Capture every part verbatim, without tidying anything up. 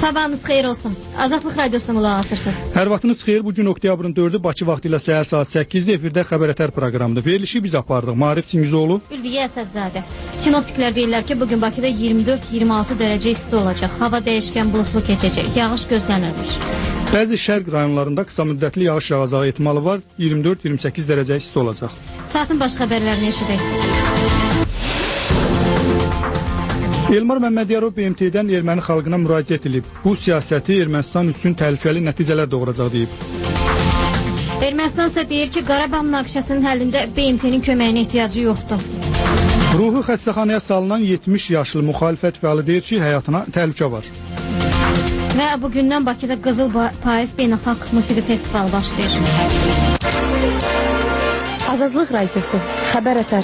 Sabahınız xeyir olsun. Azadlıq Radiosuna qulaq asırsınız. Hər vaxtınız xeyir. Bugün oktyabrın dördü Bakı vaxtı ilə səhər saat səkkizdə efirdə Xəbər Ətər proqramıdır. Verilişi biz apardıq. Maarif Singizoğlu, Ülviyə Əsədzadə. Sinoptiklər deyirlər ki, bugün Bakıda iyirmi dörd iyirmi altı dərəcə isti olacaq. Hava dəyişkən bulutlu keçəcək. Yağış gözlənilmir. Bəzi şərq rayonlarında qısa müddətli yağış yağacağı ehtimalı var. iyirmi dörd iyirmi səkkiz dərəcə isti olacaq. Saatin baş xəbərlərini eşidək. Elmar Məmmədiyarov B M T-dən erməni xalqına müraciət edib. Bu siyasəti Ermənistan üçün təhlükəli nəticələr doğuracaq deyib. Ermənistan isə deyir ki, Qarabağ münaqişəsinin həllində B M T-nin köməyinə ehtiyacı yoxdur. Ruhi xəstəxanaya salınan yetmiş yaşlı müxalifət fəali deyir ki, həyatına təhlükə var. Və bugündən Bakıda Qızıl Payız Beynəlxalq Musiqi Festivalı başlayır. Azadlıq Radiosu, Xəbər Ətər.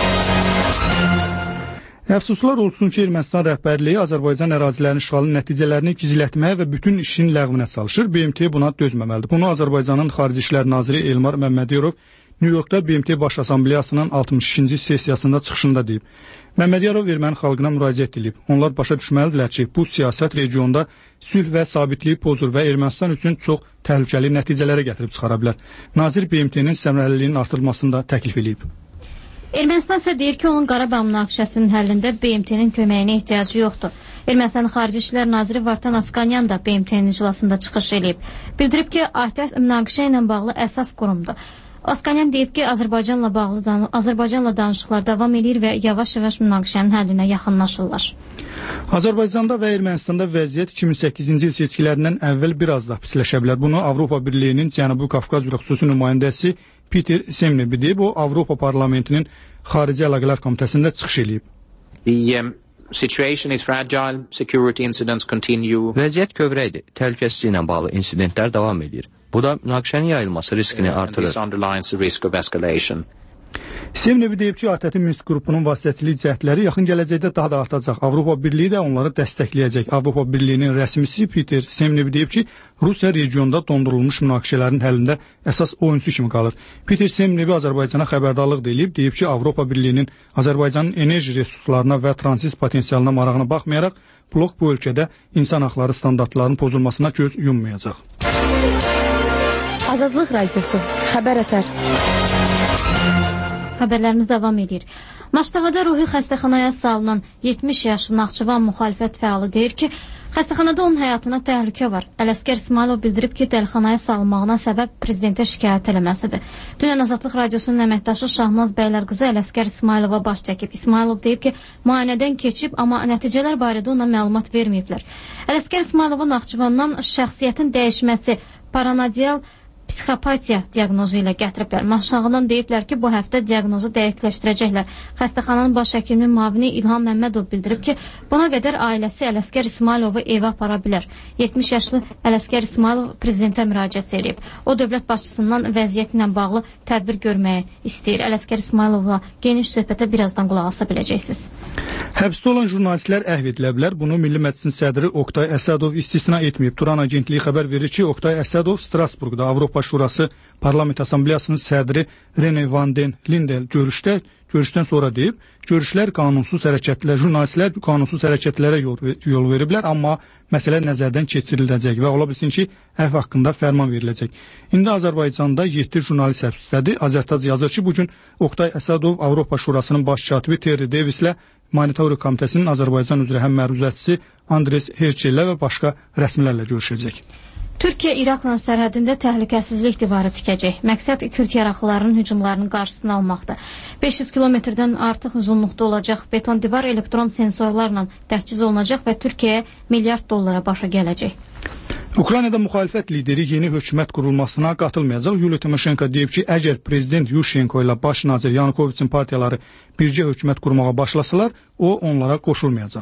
Əfsuslar olsun ki, Ermənistan rəhbərliyi Azərbaycan ərazilərinin işğalının nəticələrini gizlətməyə və bütün işin ləğvinə çalışır. B M T buna dözməməlidir. Bunu Azərbaycanın Xarici İşlər Naziri Elmar Məmmədiyarov New Yorkda B M T Baş Assambleyasının altmış ikinci sessiyasında çıxışında deyib. Məmmədiyarov erməni xalqına müraciət edib. Onlar başa düşməlidirlər ki, bu siyasət regionda sülh və sabitliyi pozur və Ermənistan üçün çox təhlükəli nəticələrə gətirib çıxara bilər. Nazir B M T-nin səmərəliliyinin artırılmasını da təklif edib. Ermənistan isə deyir ki, onun Qarabağ münaqişəsinin həllində B M T-nin köməyinə ehtiyacı yoxdur. Ermənistanın Xarici İşlər Naziri Vartan Askanyan da B M T-nin iclasında çıxış edib. Bildirib ki, A T F münaqişə ilə bağlı əsas qurumdur. Askanyan deyib ki, Azərbaycanla bağlı dan Azərbaycanla danışıqlar davam edir və yavaş-yavaş münaqişənin həllinə yaxınlaşırlar. Azərbaycanda və Ermənistanda vəziyyət iki min səkkizinci il seçkilərindən əvvəl biraz da pisləşə bilər. Bunu Avropa Birliyinin Cənubi Qafqaz üzrə xüsusi nümayəndəsi Peter Semnebi deyib. O, Avropa Parlamentinin Xarici Əlaqələr Komitəsində çıxış edib. The um, situation is fragile, security incidents continue. Vəziyyət kövrəkdir. Təhlükəsizliklə ilə bağlı insidentlər davam edir. Bu da münaqişənin yayılması riskini artırır. Semnebi deyib ki, A T F Minsk qrupunun vasitəçilik cəhdləri yaxın gələcəkdə daha da artacaq. Avropa Birliyi də onları dəstəkləyəcək. Avropa Birliyinin rəsmisi Peter Semnebi deyib ki, Rusiya regionda dondurulmuş münaqişələrin həllində əsas oyunçu kimi qalır. Peter Semnebi Azərbaycana xəbərdarlıq deyib, deyib ki, Avropa Birliyinin Azərbaycanın enerji resurslarına və transit potensialına marağına baxmayaraq, blok bu ölkədə insan haqları standartlarının pozulmasına göz yummayacaq. Azadlıq Radiosu, Xəbər Ətər. Xəbərlərimiz davam edir. Maştağada ruhi xəstəxanaya salınan yetmiş yaşlı Naxçıvan müxalifət fəalı deyir ki, xəstəxanada onun həyatına təhlükə var. Ələsgər İsmailov bildirib ki, dəlixanaya salınmağına səbəb prezidentə şikayət eləməsidir. Dünən Azadlıq Radiosunun əməkdaşı Şahnaz Bəylərqızı Ələsgər İsmailova baş çəkib. İsmailov deyib ki, müayinədən keçib, amma nəticələr barədə ona məlumat verməyiblər. Ələsgər İsmailova Naxçıvandan şəxsiyyətin dəyişməsi, paranodial psixopatiya diaqnozu ilə gətiriblər. Maşağıdan deyiblər ki, bu həftə diaqnozu dəqiqləşdirəcəklər. Xəstəxananın baş həkiminin müavini İlham Məmmədov bildirib ki, buna qədər ailəsi Ələsgər İsmailovu evə apara bilər. yetmiş yaşlı Ələsgər İsmailov prezidentə müraciət edib. O, dövlət başçısından vəziyyət ilə bağlı tədbir görməyi istəyir. Ələsgər İsmailovla geniş söhbətə birazdan qulaq asa biləcəksiniz. Həbsdə olan jurnalistlər əhv edilə bilər. Bunu Milli Məclisin sədri Oqtay Əsədov istisna etməyib. Turan agentliyi xəbər verir ki, Oqtay Əsədov Strasburqda Avropa Şurası Parlament Assambleyasının sədri Rene Van den Lindel görüşdə görüşdən sonra deyib, görüşlər qanunsuz hərəkətlər, jurnalistlər qanunsuz hərəkətlərə yol, yol veriblər, amma məsələ nəzərdən keçiriləcək və ola bilsin ki, əhv haqqında fərman veriləcək. İndi Azərbaycanda yeddi jurnalist həbsdədir. Azərtac yazır ki, bugün Oqtay Əsədov Avropa Şurasının baş katibi Terry Davislə Monitoring Komitəsinin Azərbaycan üzrə həm məruzətçisi Andres Herçellə və başqa rəsmilərlə görüşəcək. Türkiyə İraqla sərhədində təhlükəsizlik divarı tikəcək. Məqsəd Kürd yaraqlılarının hücumlarının qarşısını almaqdır. beş yüz kilometrdən artıq uzunluqda olacaq beton divar elektron sensorlarla təchiz olunacaq və Türkiyəyə milyard dollara başa gələcək. Ukraynada müxalifət lideri yeni hökumət qurulmasına qatılmayacaq. Yuliya Timoşenko deyib ki, əgər prezident Yushchenko ilə baş nazir Yanukoviçin partiyaları bircə hökumət qurmağa başlasalar, o onlara qoşulmayacaq.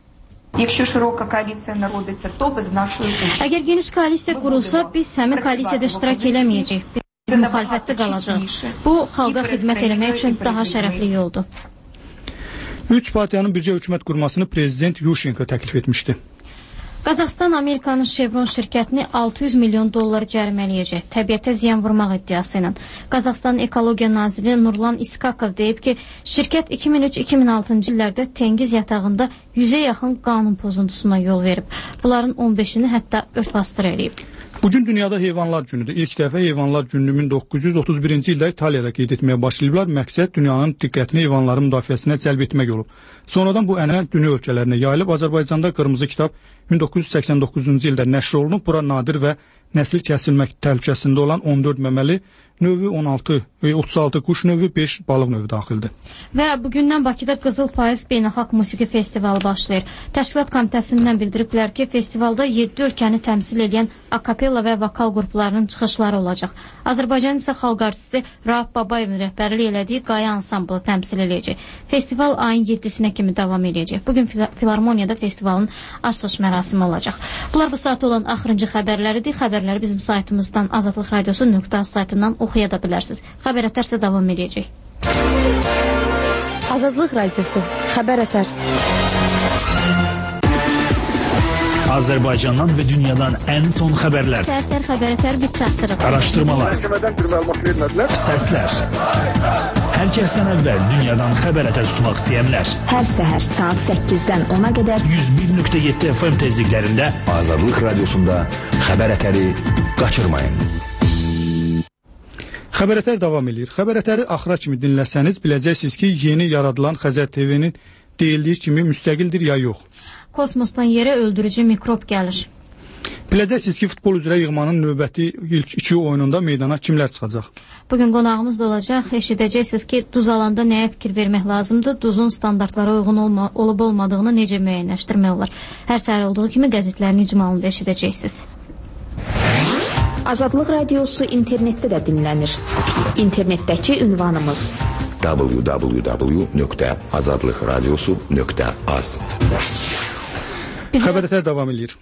Əgər geniş koalisiya qurulsa, biz həmin koalisiyada iştirak eləməyəcəyik. Biz müxalifətdə qalacaq. Bu, xalqa xidmət eləmək üçün daha şərəfli yoldur. Üç partiyanın bircə hökumət qurmasını prezident Yushchenko təklif etmişdi. Qazaxıstan Amerikanın Chevron şirkətini altı yüz milyon dollar cərimələyəcək, təbiətə ziyan vurmaq iddiası ilə. Qazaxıstan Ekologiya Naziri Nurlan İskakov deyib ki, şirkət iki min üç iki min altıncı illərdə Tengiz yatağında yüzə yaxın qanun pozuntusuna yol verib. Bunların on beşini hətta örtbasdır eləyib. Bugün dünyada heyvanlar günüdür. İlk dəfə heyvanlar gününü min doqquz yüz otuz birinci ildə İtaliyada qeyd etməyə başlayıblar. Məqsəd dünyanın diqqətini heyvanların müdafiəsinə cəlb etmək olub. Sonradan bu ənənə dünya ölkələrinə yayılıb. Azərbaycanda Qırmızı kitab min doqquz yüz səksən doqquzuncu ildə nəşr olunub. Bura nadir və nəsil kəsilmək təhlükəsində olan on dörd məməli növü, on altı, otuz altı quş növü, beş balıq növü daxildir. Və bugündən Bakıda Qızıl Payız Beynəlxalq Musiqi Festivalı başlayır. Təşkilat komitəsindən bildiriblər ki, festivalda yeddi ölkəni təmsil edən akapella və vokal qruplarının çıxışları olacaq. Azərbaycan isə xalq artisti Rauf Babayevin rəhbərlik elədiyi Qaya ansamblı təmsil eləyəcək. Festival ayın yeddisinə kimi davam eləyəcək. Bugün Filarmoniyada festivalın açılış mərasimi olacaq. Bunlar bu saat olan axırıncı xəbərləridir. Xəbərləri bizim saytımızdan azadlıq radiosu nöqtə az saytından oxuya da bilərsiniz. Xəbər ətər isə davam edəcək. Azadlıq radiosu. Xəbər ətər. Azərbaycandan və dünyadan ən son xəbərlər. Səhər xəbər ətər biz çatdırıq. Araşdırmalar. Səslər. Hər kəsdən əvvəl dünyadan xəbər ətər tutmaq istəyənlər. Hər səhər saat səkkizdən ona qədər yüz bir nöqtə yeddi F M tezliklərində Azadlıq radiosunda xəbər ətəri qaçırmayın. Xəbər ətər davam edir. Xəbər ətəri axıra kimi dinləsəniz biləcəksiniz ki, yeni yaradılan Xəzər T V-nin deyildiyi kimi müstəqildir ya yox. Kosmosdan yerə öldürücü mikrob gəlir. Biləcəksiniz ki, futbol üzrə yığmanın növbəti ilk iki oyununda meydana kimlər çıxacaq? Bugün qonağımız da olacaq. Eşidəcəksiniz ki, duz alanda nəyə fikir vermək lazımdır, duzun standartlara uyğun olma, olub olmadığını necə müəyyənləşdirmək olar. Hər səhər olduğu kimi qəzetlərin icmalında eşidəcəksiniz. Azadlıq radiosu internetdə də dinlənir. İnternetdəki ünvanımız w w w nöqtə azadlıq radiosu nöqtə az. Xəbər ətər davam edir.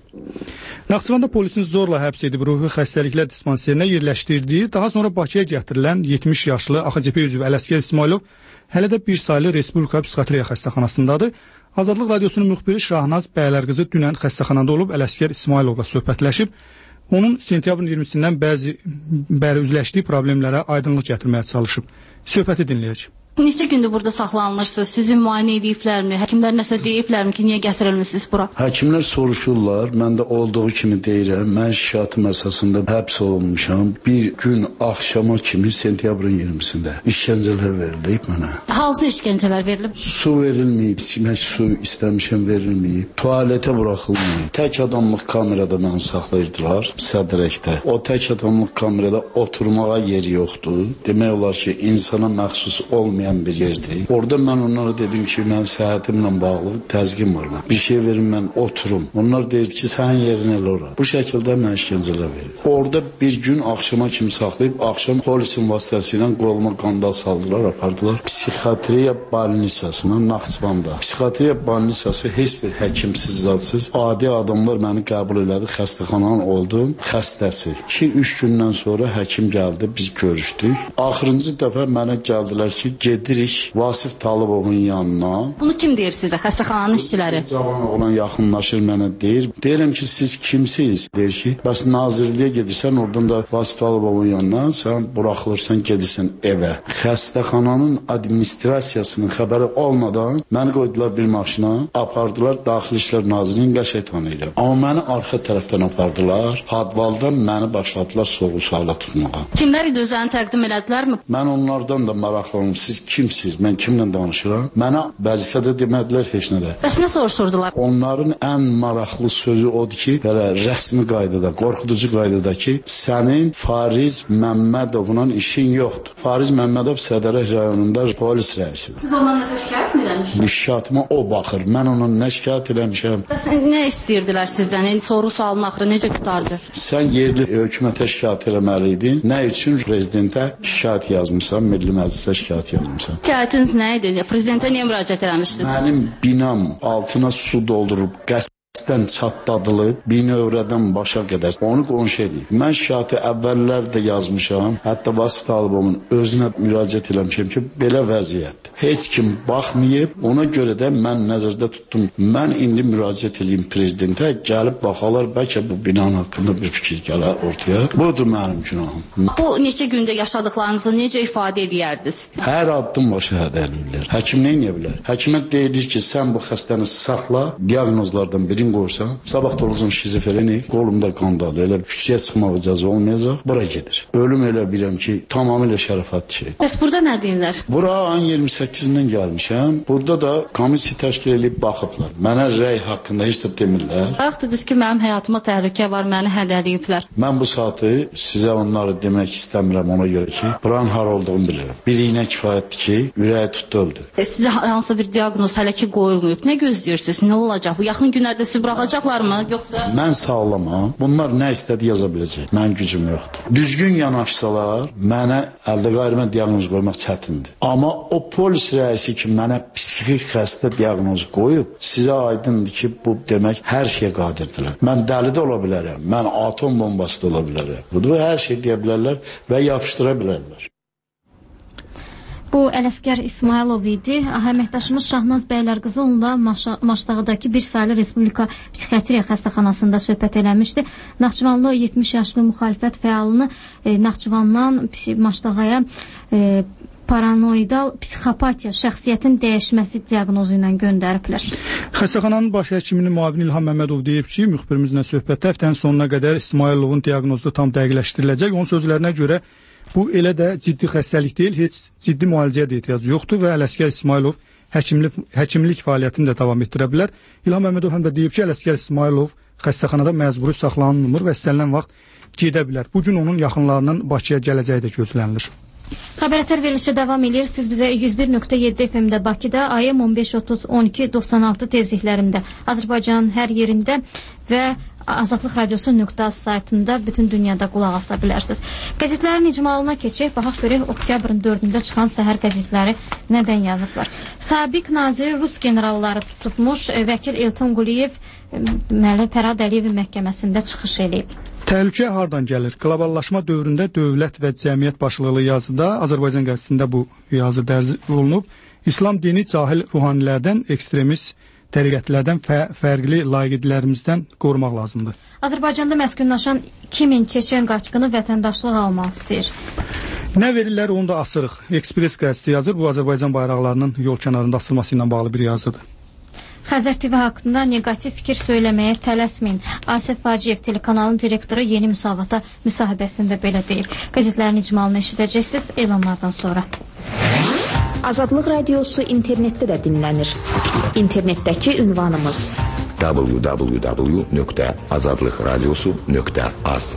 Naxçıvanda polisin zorla həbs edib ruhi xəstəliklər dispanserinə yerləşdirdiyi, daha sonra Bakıya gətirilən yetmiş yaşlı A X C P üzvü Ələsgər İsmailov hələ də bir saylı Respublika Psixiatriya xəstəxanasındadır. Azadlıq radiosunun müxbiri Şahnaz Bəylərqızı dünən xəstəxanada olub Ələsgər İsmailovla söhbətləşib. Onun sentyabrın iyirmisindən bəzi bəri üzləşdiyi problemlərə aydınlıq gətirməyə çalışıb. Söhbəti dinləyəcək. Neçə gündür burada saxlanılırsınız? Sizi müayinə ediblərmi? Həkimlər nəsə deyiblərmi ki, niyə gətirilmişsiniz bura? Həkimlər soruşurlar. Mən də olduğu kimi deyirəm. Mən şikayətim əsasında həbs olunmuşam. Bir gün axşama kimi sentyabrın iyirmisində işgəncələr verilib mənə. Hansı işgəncələr verilib? Su verilməyib, içmək su istəmişəm verilməyib. Tualetə buraxılmayıb. Tək adamlıq kamerada məni saxlayırdılar sədrəkdə. O tək adamlıq kamerada oturmağa yer yoxdur. Demək olar ki, insana məxsus olmayan bir yerdir. Orada mən onlara dedim ki, mən səhhətimlə bağlı təzyiqim var. Bir şey verin, mən oturum. Onlar deyir ki, sənin yerin elə ora. Bu şəkildə mən işgəncələr verir. Orada bir gün axşama kimi saxlayıb, axşam polisin vasitəsilə qoluma qandal saldılar, apardılar. Psixiatriya balnisasına Naxçıvanda. Psixiatriya balnisası heç bir həkimsiz, zadsız, adi adamlar məni qəbul elədi, xəstəxananın oldum, xəstəsi. iki üç gündən sonra həkim gəldi, biz görüşdük. Axırıncı dəfə mənə gəldilər ki, gedirik Vasif Talıbovun yanına. Bunu kim deyir sizə? Xəstəxananın işçiləri. Cavan oğlan yaxınlaşır mənə deyir. Deyirəm ki, siz kimsiniz? Deyir ki, bəs nazirliyə gedirsən, oradan da Vasif Talıbovun yanına, sən buraxılırsan, gedirsən evə. Xəstəxananın administrasiyasının xəbəri olmadan məni qoydular bir maşına, apardılar Daxili İşlər Nazirliyinin qəşəngtanı ilə. Amma məni arxa tərəfdən apardılar. Hadvaldan məni başladılar sorğu-suala tutmağa. Kimlər idi özlərini təqdim elədilərmi? Mən onlardan da maraqlandım. Siz kimsiniz? Mən kimlə danışıram? Mənə vəzifədə demədilər heç nədə. Bəs nə soruşurdular? Onların ən maraqlı sözü odur ki, belə rəsmi qaydada, qorxuducu qaydada ki, sənin Fariz Məmmədovla işin yoxdur. Fariz Məmmədov Sədərək rayonunda polis rəisidir. Siz ondan nə şikayət mi eləmişsiniz? Şikayetimə o baxır. Mən ondan nə şikayət eləmişəm? Bəs nə istəyirdilər sizdən? Soru-sualın axırı necə qutardı? Sən yerli hökumətə şikayət eləməliydin. Nə üçün prezidentə şikayət yazmısan, Milli Məclisə şikayət yazmısan? Şikayətiniz nə idi? Prezidentə niyə müraciət eləmişdiniz? Mənim binam altına su doldurub qəsd Dən çatdadılıb, bir növrədən başa qədər onu qonşu edib. Mən şikayəti əvvəllər də yazmışam. Hətta Vasif Talıbovun özünə müraciət eləmişəm ki, belə vəziyyətdir. Heç kim baxmayıb, ona görə də mən nəzərdə tutdum. Mən indi müraciət edeyim prezidentə, gəlib baxalar, bəlkə bu binanın haqqında bir fikir gələr ortaya. Budur mənim günahım. Bu neçə gündə yaşadıqlarınızı necə ifadə edərdiniz? Hər addım başı hədələyirlər. Həkim nə edə bilər? Həkimə deyilir ki, sən bu xəstəni saxla, diaqnozlardan biri qoysan, sabah da olacaq şizofrenik, qolumda qandalı, elə küçəyə çıxmaq icazə olmayacaq, bura gedir. Ölüm elə bilirəm ki, tamamilə şərəfətli şey. Bəs burada nə deyirlər? Bura ayın iyirmi səkkizindən gəlmişəm. Burada da komissiya təşkil edib baxıblar. Mənə rəy haqqında heç də demirlər. Bayaq dediniz ki, mənim həyatıma təhlükə var, məni hədələyiblər. Mən bu saatı sizə onları demək istəmirəm ona görə ki, buranın har olduğunu bilirəm. Bir iynə kifayətdir ki, ürəyi tutdu öldü. E, sizə hansı bir diaqnoz hələ ki qoyulmayıb. Nə gözləyirsiniz? Nə olacaq? Bu yaxın günlərdə sizi buraxacaqlarmı, yoxsa? Mən sağlamam. Bunlar nə istədi yaza biləcək. Mənim gücüm yoxdur. Düzgün yanaşsalar, mənə əldə qayırmə diaqnoz qoymaq çətindir. Amma o polis rəisi ki, mənə psixik xəstə diaqnozu qoyub, sizə aydındır ki, bu demək hər şeyə qadirdirlər. Mən dəli də ola bilərəm. Mən atom bombası da ola bilərəm. Bu hər şey deyə bilərlər və yapışdıra bilərlər. Bu Ələsgər İsmailov idi. Əməkdaşımız Şahnaz Bəylərqızı onunla Maşdağdakı bir saylı Respublika Psixiatriya xəstəxanasında söhbət eləmişdi. Naxçıvanlı yetmiş yaşlı müxalifət fəalını e, Naxçıvandan Maşdağaya e, paranoidal psixopatiya, şəxsiyyətin dəyişməsi diaqnozu ilə göndəriblər. Xəstəxananın baş həkiminin müavini İlham Məmmədov deyib ki, müxbirimizlə söhbətdə həftənin sonuna qədər İsmailovun diaqnozu tam dəqiqləşdiriləcək. Onun sözlərinə görə bu elə də ciddi xəstəlik deyil, heç ciddi müalicəyə də ehtiyac yoxdur və Ələsgər İsmailov həkimlik, həkimlik fəaliyyətini də davam etdirə bilər. İlham Məmmədov həm də deyib ki, Ələsgər İsmailov xəstəxanada məcburi saxlanılmır və istənilən vaxt gedə bilər. Bu gün onun yaxınlarının Bakıya gələcəyi də gözlənilir. Xəbərətər verilişi davam edir. Siz bizə yüz bir nöqtə yeddi F M-də Bakıda A M on beş otuz on iki doxsan altı tezliklərində, Azərbaycanın hər yerində və Azadlıq Radiosu nöqtə az saytında bütün dünyada qulaq asa bilərsiniz. Qəzetlərin icmalına keçək, baxaq görək oktyabrın dördündə çıxan səhər qəzetləri nədən yazıblar. Sabiq naziri Rus generalları tutulmuş, vəkil Elton Quliyev deməli Fərhad Əliyevin məhkəməsində çıxış edib. Təhlükə hardan gəlir? Qloballaşma dövründə dövlət və cəmiyyət başlıqlı yazıda Azərbaycan qəzetində bu yazı dərc olunub. İslam dini cahil ruhanilərdən, ekstremist təriqətlərdən, fə fərqli layıqidlərimizdən qorumaq lazımdır. Azərbaycanda məskunlaşan iki min çeçen qaçqını vətəndaşlıq almaq istəyir. Nə verirlər, onu da asırıq. Ekspres qəzeti yazır. Bu Azərbaycan bayraqlarının yol kənarında asılması ilə bağlı bir yazıdır. Xəzər T V haqqında negativ fikir söyləməyə tələsməyin. Asif Faciyev telekanalın direktoru yeni müsavata müsahibəsində belə deyib. Qəzetlərin icmalını eşidəcəksiniz elanlardan sonra. Azadlıq Radiosu internetdə də dinlənir. İnternetdəki ünvanımız w w w nöqtə azadlıq radiosu nöqtə az.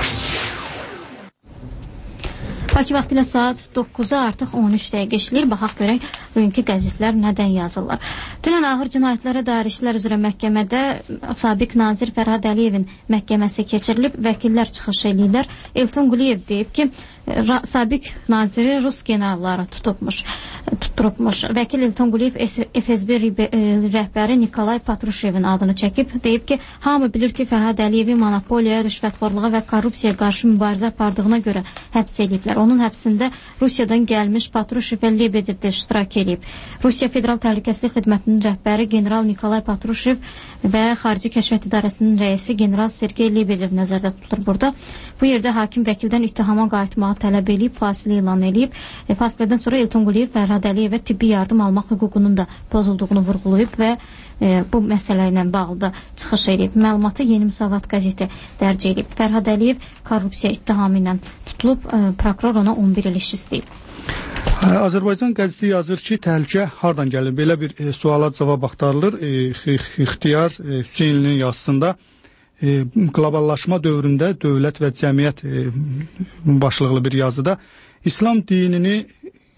Bakı vaxtı ilə saat doqquza artıq on üç dəqiqə işləyir. Baxaq görək bugünkü qəzetlər nədən yazırlar. Dünən ağır cinayətlərə dair işlər üzrə məhkəmədə sabiq nazir Fərhad Əliyevin məhkəməsi keçirilib. Vəkillər çıxış edirlər. Elton Quliyev deyib ki, sabiq naziri Rus generalları tutubmuş, tutturubmuş. Vəkil Elton Quliyev F S B rəhbəri Nikolay Patruşevin adını çəkib. Deyib ki, hamı bilir ki, Fərhad Əliyevi monopoliya, rüşvətxorluğa və korrupsiyaya qarşı mübarizə apardığına görə həbs ediblər. Onun həbsində Rusiyadan gəlmiş Patruşev və Lebedev də iştirak edib. Rusiya Federal Təhlükəsizlik Xidmətinin rəhbəri general Nikolay Patruşev və Xarici Kəşfiyyat İdarəsinin rəisi general Sergey Lebedev nəzərdə tutulur burada. Bu yerdə hakim vəkildən ittihama qayıtmağı tələb edib, fasilə elan edib. E, fasilədən sonra Elton Quliyev Fərhad Əliyevə tibbi yardım almaq hüququnun da pozulduğunu vurğulayıb və e, bu məsələ ilə bağlı da çıxış edib. Məlumatı Yeni Müsavat qəzeti dərc edib. Fərhad Əliyev korrupsiya ittihamı ilə tutulub, e, prokuror ona on bir il iş istəyib. Azərbaycan qəzeti yazır ki, təhlükə hardan gəlir? Belə bir e, suala cavab axtarılır. E, İxtiyar e, Hüseynlinin yazısında e, qloballaşma dövründə dövlət və cəmiyyət e, başlıqlı bir yazıda İslam dinini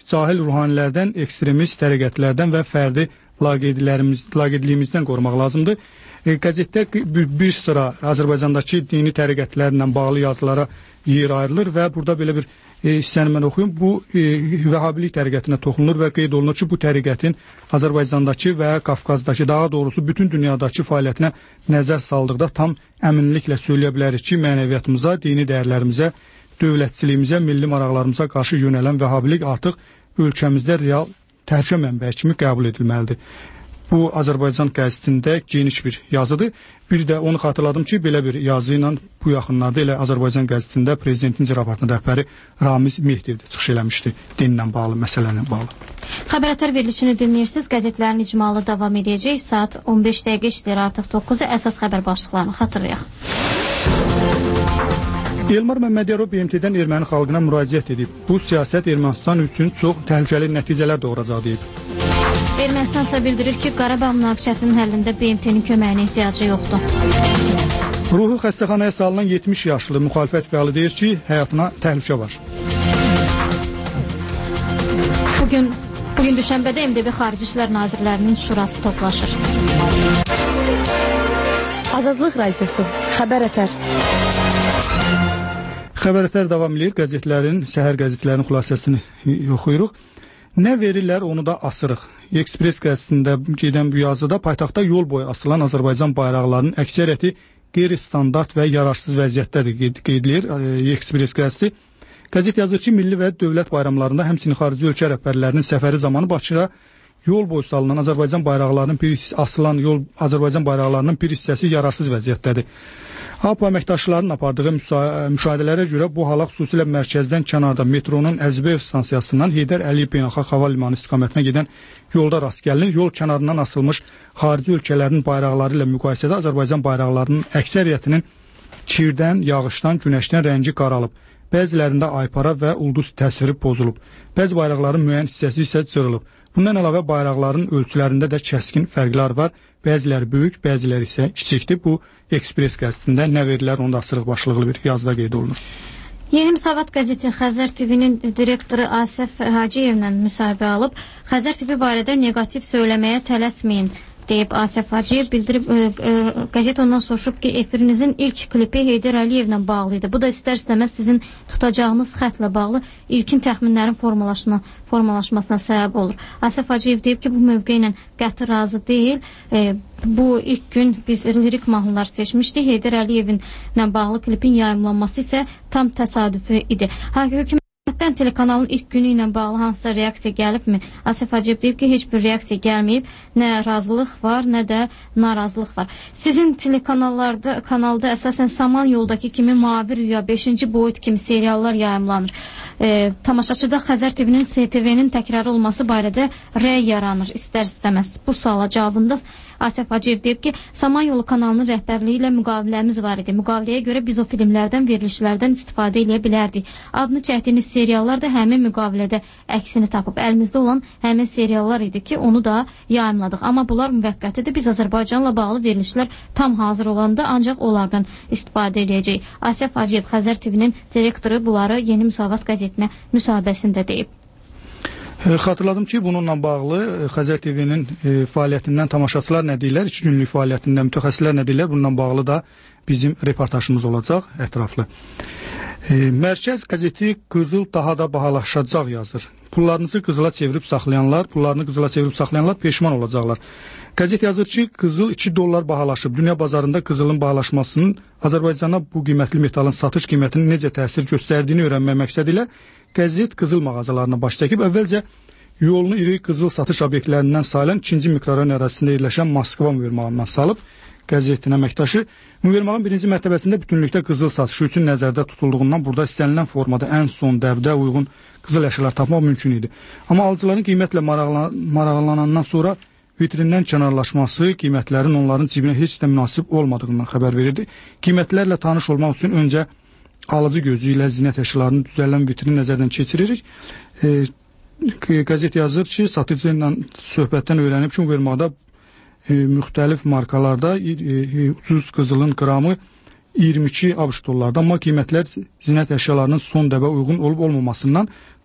cahil ruhanilərdən, ekstremist təriqətlərdən və fərdi laqeydliyimizdən qorumaq lazımdır. E, qəzetdə bir sıra Azərbaycandakı dini təriqətlərlə bağlı yazılara yer ayrılır və burada belə bir e, hissəni mən oxuyum. Bu e, Vəhhabilik təriqətinə toxunulur və qeyd olunur ki, bu təriqətin Azərbaycandakı və Qafqazdakı, daha doğrusu bütün dünyadakı fəaliyyətinə nəzər saldıqda tam əminliklə söyləyə bilərik ki, mənəviyyatımıza, dini dəyərlərimizə, dövlətçiliyimizə, milli maraqlarımıza qarşı yönələn Vəhhabilik artıq ölkəmizdə real təhlükə mənbəyi kimi qəbul edilməlidir. Bu Azərbaycan qəzetində geniş bir yazıdır. Bir də onu xatırladım ki, belə bir yazı ilə bu yaxınlarda elə Azərbaycan qəzetində prezidentin icraatının rəhbəri Ramiz Mehdiyev də çıxış eləmişdi dinlə bağlı, məsələlə bağlı. Xəbərətər verilişini dinləyirsiniz. Qəzetlərin icmalı davam edəcək. Saat on beş dəqiqə işləyir, artıq doqquzu. Əsas xəbər başlıqlarını xatırlayaq. Elmar Məmmədiyarov B M T-dən erməni xalqına müraciət edib. Bu siyasət Ermənistan üçün çox təhlükəli nəticələr doğuracaq deyib. Ermənistan isə bildirir ki, Qarabağ münaqişəsinin həllində B M T-nin köməyinə ehtiyacı yoxdur. Ruhi xəstəxanaya salınan yetmiş yaşlı müxalifət fəalı deyir ki, həyatına təhlükə var. Bugün, bugün düşənbədə M D B Xarici İşlər Nazirlərinin Şurası toplaşır. Azadlıq Radiosu, Xəbərətər. Xəbərətər davam edir. Qəzetlərin, səhər qəzetlərinin xülasəsini oxuyuruq. Nə verirlər, onu da asırıq. Ekspres qəzetində gedən bu yazıda paytaxtda yol boyu asılan Azərbaycan bayraqlarının əksəriyyəti qeyri-standart və yararsız vəziyyətdədir qeydilir. Ekspres qəzeti. Qəzet yazır ki, milli və dövlət bayramlarında həmçinin xarici ölkə rəhbərlərinin səfəri zamanı Bakıda yol boyu salınan Azərbaycan bayraqlarının bir asılan yol Azərbaycan bayraqlarının bir hissəsi yararsız vəziyyətdədir. A P əməkdaşlarının apardığı müşahidələrə görə bu hala xüsusilə mərkəzdən kənarda metronun Əzbəyev stansiyasından Heydər Əliyev Beynəlxalq Hava Limanı istiqamətinə gedən yolda rast gəlinir. Yol kənarından asılmış xarici ölkələrin bayraqları ilə müqayisədə Azərbaycan bayraqlarının əksəriyyətinin kirdən, yağışdan, günəşdən rəngi qaralıb. Bəzilərində aypara və ulduz təsviri pozulub. Bəzi bayraqların müəyyən hissəsi isə cırılıb. Bundan əlavə bayraqların ölçülərində də kəskin fərqlər var. Bəziləri böyük, bəziləri isə kiçikdir. Bu Ekspres qəzetində nə verirlər, onu da asırıq başlıqlı bir yazıda qeyd olunur. Yeni Müsavat qəzeti Xəzər T V-nin direktoru Asəf Hacıyevlə müsahibə alıb. Xəzər T V barədə negativ söyləməyə tələsməyin deyib Asəf Hacıyev bildirib. E, e, qəzet ondan soruşub ki, efirinizin ilk klipi Heydər Əliyevlə bağlı idi. Bu da istər-istəməz sizin tutacağınız xətlə bağlı ilkin təxminlərin formalaşmasına səbəb olur. Asəf Hacıyev deyib ki, bu mövqe ilə qəti razı deyil. E, bu ilk gün biz lirik mahnılar seçmişdik. Heydər Əliyevlə bağlı klipin yayımlanması isə tam təsadüfi idi. Ha, hökumət telekanalın ilk günü ilə bağlı hansısa reaksiya gəlibmi? Asəf Hacıyev deyib ki, heç bir reaksiya gəlməyib. Nə razılıq var, nə də narazılıq var. Sizin telekanallarda, kanalda əsasən Saman yoldakı kimi Mavi Rüya, beşinci boyut kimi seriallar yayımlanır. E, tamaşaçıda Xəzər T V-nin S T V-nin təkrarı olması barədə rəy yaranır istər-istəməz. Bu suala cavabında Asəf Hacıyev deyib ki, Saman yolu kanalının rəhbərliyi ilə müqaviləmiz var idi. Müqaviləyə görə biz o filmlərdən, verilişlərdən istifadə edə bilərdik. Adını çəkdiyiniz seriallar da həmin müqavilədə əksini tapıb. Əlimizdə olan həmin seriallar idi ki, onu da yayımladıq. Amma bunlar müvəqqətidir. Biz Azərbaycanla bağlı verilişlər tam hazır olanda ancaq onlardan istifadə edəcəyik. Asəf Hacıyev Xəzər T V-nin direktoru bunları Yeni Müsavat qəzetinə müsahibəsində deyib. Xatırladım ki, bununla bağlı Xəzər T V-nin e, fəaliyyətindən tamaşaçılar nə deyirlər, iki günlük fəaliyyətindən mütəxəssislər nə deyirlər, bununla bağlı da bizim reportajımız olacaq ətraflı. E, Mərkəz qəzeti qızıl daha da bahalaşacaq yazır. Pullarınızı qızıla çevirib saxlayanlar, pullarını qızıla çevirib saxlayanlar peşman olacaqlar. Qəzet yazır ki, qızıl iki dollar bahalaşıb. Dünya bazarında qızılın bahalaşmasının Azərbaycana bu qiymətli metalın satış qiymətinin necə təsir göstərdiyini öyrənmək məqsədi ilə qəzet qızıl mağazalarına baş çəkib. Əvvəlcə yolunu iri qızıl satış obyektlərindən sayılan ikinci mikrorayon ərazisində yerləşən Moskva müvermağından salıb. Qəzetin əməkdaşı müvermağın birinci mərtəbəsində bütünlükdə qızıl satışı üçün nəzərdə tutulduğundan burada istənilən formada ən son dəbdə uyğun qızıl əşyalar tapmaq mümkün idi. Amma alıcıların qiymətlə maraqlanandan sonra vitrindən kənarlaşması qiymətlərin onların cibinə heç də münasib olmadığından xəbər verirdi. Qiymətlərlə tanış olmaq üçün öncə alıcı gözü ilə zinət əşyalarının düzələn vitrini nəzərdən keçiririk. E, qəzet yazır ki, satıcı ilə söhbətdən öyrənib ki, müvermağda e, müxtəlif markalarda e, e, ucuz qızılın qramı iyirmi iki ABŞ dollardan, amma qiymətlər zinət əşyalarının son dəbə uyğun olub olmamasından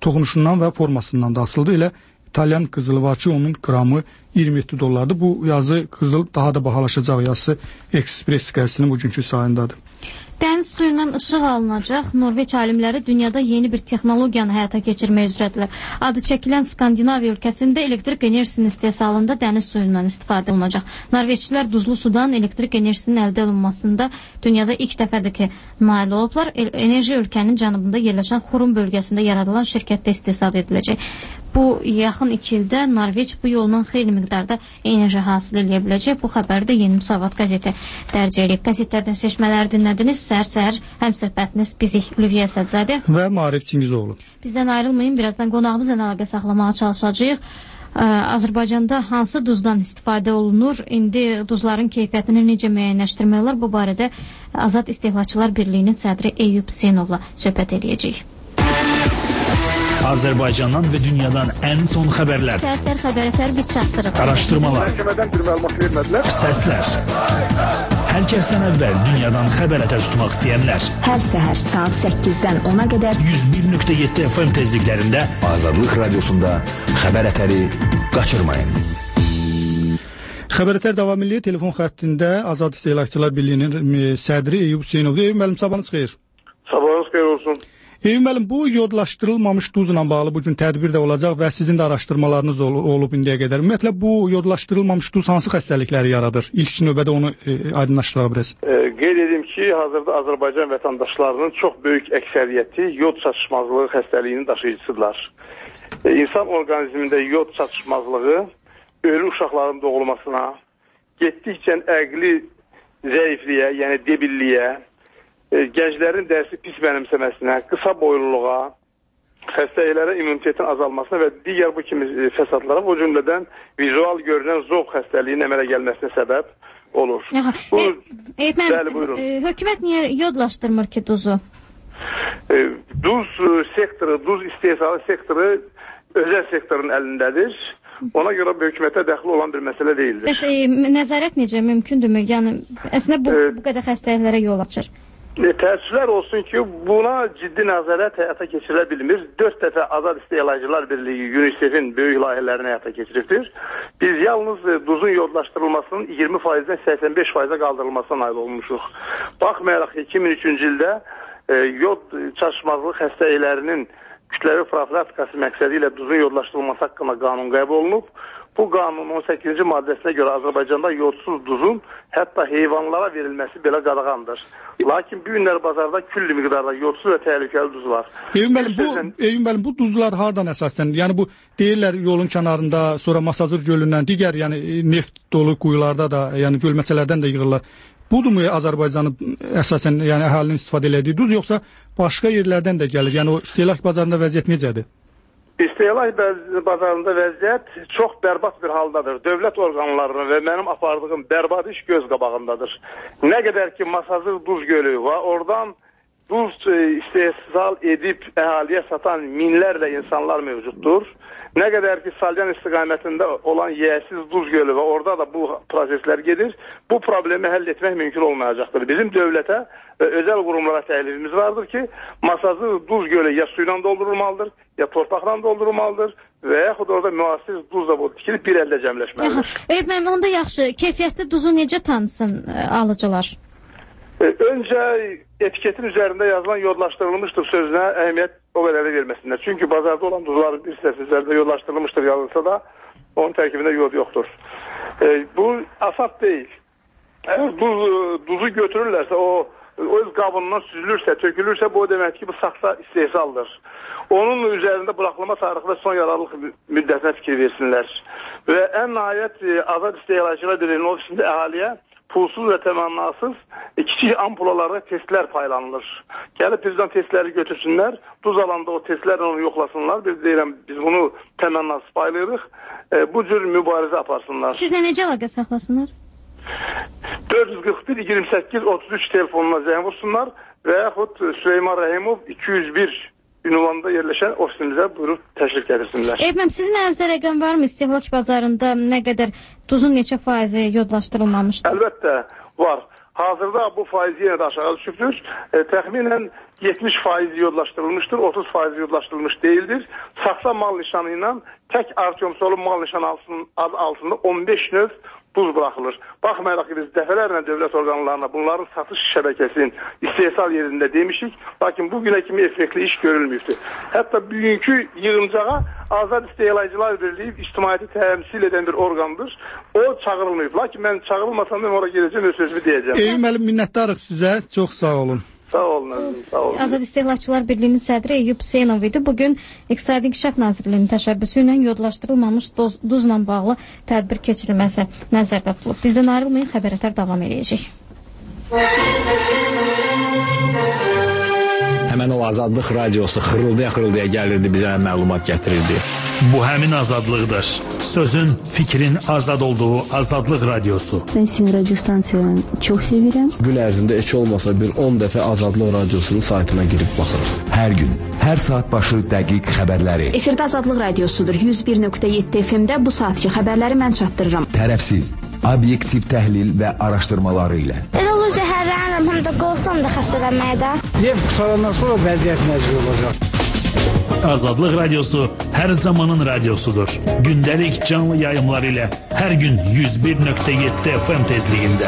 toxunuşundan və formasından da asılıdır. Elə İtalyan qızılı var ki, onun qramı iyirmi yeddi dollardır. Bu yazı qızıl daha da bahalaşacaq yazısı Express qəzetinin bugünkü sayındadır. Dəniz suyundan işıq alınacaq. Norveç alimləri dünyada yeni bir texnologiyanı həyata keçirmək üzrədirlər. Adı çəkilən Skandinaviya ölkəsində elektrik enerjisinin istehsalında dəniz suyundan istifadə olunacaq. Norveçlilər duzlu sudan elektrik enerjisinin əldə olunmasında dünyada ilk dəfədir ki, nail olublar. Enerji ölkənin cənubunda yerləşən Xurum bölgəsində yaradılan şirkətdə istehsal ediləcək. Bu yaxın iki ildə Norveç bu yolla xeyli miqdarda enerji hasil edə biləcək. Bu xəbəri də Yeni Müsavat qəzeti dərc edib. Qəzetlərdən seçmələri dinlədiniz. Səhər-səhər həm söhbətiniz bizik Lüviyə Sədzadə və Maarif Çingizoğlu. Bizdən ayrılmayın. Birazdan qonağımızla əlaqə saxlamağa çalışacağıq. Azərbaycanda hansı duzdan istifadə olunur? İndi duzların keyfiyyətini necə müəyyənləşdirmək olar? Bu barədə Azad İstehlakçılar Birliyinin sədri Eyüp Hüseynovla söhbət edəcəyik. Azərbaycandan və dünyadan ən son xəbərlər. Səhər xəbər əsər biz çatdırırıq. Araşdırmalar. Məhkəmədən bir məlumat vermədilər. Səslər. Hər kəsdən əvvəl dünyadan xəbər ətər tutmaq istəyənlər. Hər səhər saat səkkizdən ona qədər yüz bir nöqtə yeddi F M tezliklərində Azadlıq Radiosunda xəbər ətəri qaçırmayın. Xəbər ətər davam edir. Telefon xəttində Azad İstehlakçılar Birliyinin sədri Eyüp Hüseynov. Eyüp müəllim, sabahınız xeyir. Sabahınız xeyir olsun. Eyüp müəllim, bu yodlaşdırılmamış duzla bağlı bugün tədbir də olacaq və sizin də araşdırmalarınız ol olub indiyə qədər. Ümumiyyətlə, bu yodlaşdırılmamış duz hansı xəstəlikləri yaradır? İlk növbədə onu e, aydınlaşdıra biləsiniz. E, qeyd edim ki, hazırda Azərbaycan vətəndaşlarının çox böyük əksəriyyəti yod çatışmazlığı xəstəliyinin daşıyıcısıdırlar. E, insan orqanizmində yod çatışmazlığı ölü uşaqların doğulmasına, getdikcə əqli zəifliyə, yəni debilliyə, gənclərin dərsi pis mənimsəməsinə, qısa boyluluğa, xəstəliklərə immunitetin azalmasına və digər bu kimi fəsadlara, bu cümlədən vizual görünən zoq xəstəliyinin əmələ gəlməsinə səbəb olur. Aha, bu, e, e, mən, bəli, buyurun. E, hökumət niyə yodlaşdırmır ki duzu? E, duz sektoru, duz istehsalı sektoru özəl sektorun əlindədir. Ona görə hökumətə dəxli olan bir məsələ deyildir. Bəs e, nəzarət necə mümkündürmü? Yəni, əslində bu, e, bu qədər xəstəliklərə yol açır. E, təəssüflər olsun ki, buna ciddi nəzarət həyata keçirilə bilmir. Dörd dəfə Azad İstehlakçılar Birliyi UNICEF-in böyük layihələrini həyata keçiribdir. Biz yalnız e, duzun yodlaşdırılmasının iyirmi faizdən səksən beş faiza qaldırılmasına nail olmuşuq. Baxmayaraq iki min üçüncü ildə e, yod çatışmazlığı xəstəliklərinin kütləvi profilaktikası məqsədi ilə duzun yodlaşdırılması haqqında qanun qəbul olunub. Bu qanunun on səkkizinci maddəsinə görə Azərbaycanda yodsuz duzun hətta heyvanlara verilməsi belə qadağandır. Lakin bu günlər bazarda külli miqdarda yodsuz və təhlükəli duz var. Eyüp müəllim, bu, Eyüp müəllim, bu duzlar hardan əsasən? Yəni bu deyirlər yolun kənarında, sonra Masazır gölündən, digər yəni neft dolu quyularda da, yəni gölməçələrdən də yığırlar. Budurmu Azərbaycanın əsasən yəni əhalinin istifadə etdiyi duz, yoxsa başqa yerlərdən də gəlir? Yəni o istehlak bazarında vəziyyət necədir? İstehlak bazarında vəziyyət çox bərbad bir haldadır. Dövlət orqanlarının və mənim apardığım bərbad iş göz qabağındadır. Nə qədər ki Masazır duz gölü var, oradan duz istehsal edib əhaliyə satan minlərlə insanlar mövcuddur. Nə qədər ki Salyan istiqamətində olan yiyəsiz duz gölü və orada da bu proseslər gedir, bu problemi həll etmək mümkün olmayacaqdır. Bizim dövlətə və özəl qurumlara təklifimiz vardır ki, Masazır duz gölü ya suyla doldurulmalıdır, ya torpaqla doldurulmalıdır və yaxud orada müasir duz da tikilib bir əldə cəmləşməlidir. Evet, mən onda yaxşı, keyfiyyətli duzu necə tanısın alıcılar? Öncə etiketin üzərində yazılan yodlaşdırılmışdır sözünə əhəmiyyət o qədər də verməsinlər. Çünki bazarda olan duzların bir hissəsi üzərində yodlaşdırılmışdır yazılsa da onun tərkibində yod yoxdur. E, bu asad deyil. Əgər duz, duzu götürürlərsə, o öz qabından süzülürsə, tökülürsə, bu demək ki, bu saxta istehsaldır. Onun üzərində buraxılma tarixi və son yararlılıq müddətinə fikir versinlər. Və ən nəhayət Azad İstehlakçılar Birliyinin ofisində əhaliyə pulsuz və təmənnasız kiçik ampulalarda testlər paylanılır. Gəlib bizdən testləri götürsünlər, duz alanda o testlərlə onu yoxlasınlar. Biz deyirəm, biz bunu təmənnasız paylayırıq. E, bu cür mübarizə aparsınlar. Sizlə necə əlaqə saxlasınlar? dörd yüz qırx bir iyirmi səkkiz otuz üç telefonuna zəng vursunlar və yaxud Süleyman Rəhimov iki yüz bir ünvanda yerləşən ofisimizə buyurub təşrif gətirsinlər. Efendim, sizin əlinizdə rəqəm varmı? İstehlak bazarında nə qədər duzun neçə faizi yodlaşdırılmamışdır? Əlbəttə var. Hazırda bu faiz yenə də aşağı düşübdür. E, təxminən yetmiş faiz yodlaşdırılmışdır, otuz faiz yodlaşdırılmış deyildir. Saxta mal nişanı ilə tək Artyomsolu mal nişanı altında on beş növ buz buraxılır. Baxmayaraq ki, biz dəfələrlə dövlət orqanlarına bunların satış şəbəkəsinin istehsal yerində demişik, lakin bugünə kimi effektli iş görülmüydü. Hətta bugünkü yığıncağa Azad İstehlakçılar Birliği ictimaiyyəti təmsil edən bir orqandır. O çağırılmayıb. Lakin mən çağırılmasam da oraya geləcəm və sözümü deyəcəm. Eyüp müəllim, minnətdarıq sizə. Çox sağ olun. Sağ olun, sağ olun. Azad İstehlakçılar Birliği'nin sədri Eyüp Hüseynov idi. Bugün İqtisadi İnkişaf Nazirliyinin təşəbbüsü ilə yodlaşdırılmamış doz, duzla bağlı tədbir keçirilməsi nəzərdə tutulub. Bizdən ayrılmayın, xəbərətər davam edəcək. Həmən o Azadlıq radiosu xırıldaya-xırıldaya gəlirdi, bizə məlumat gətirirdi. Bu həmin azadlıqdır. Sözün, fikrin azad olduğu Azadlıq radiosu. Mən sizin radio stansiyanı çox sevirəm. Gün ərzində heç olmasa bir on dəfə Azadlıq radiosunun saytına girib baxırıq. Hər gün, hər saat başı dəqiq xəbərləri. Efirdə Azadlıq radiosudur. yüz bir nöqtə yeddi F M-də bu saatki xəbərləri mən çatdırıram. Tərəfsiz, obyektiv təhlil və araşdırmaları ilə. Elə olur zəhərlənirəm, həm də qorxuram da xəstələnməyə də. Neft qutarandan sonra vəziyyət necə olacaq? Azadlıq radiosu hər zamanın radiosudur. Gündəlik canlı yayımlar ilə hər gün yüz bir nöqtə yeddi F M tezliyində.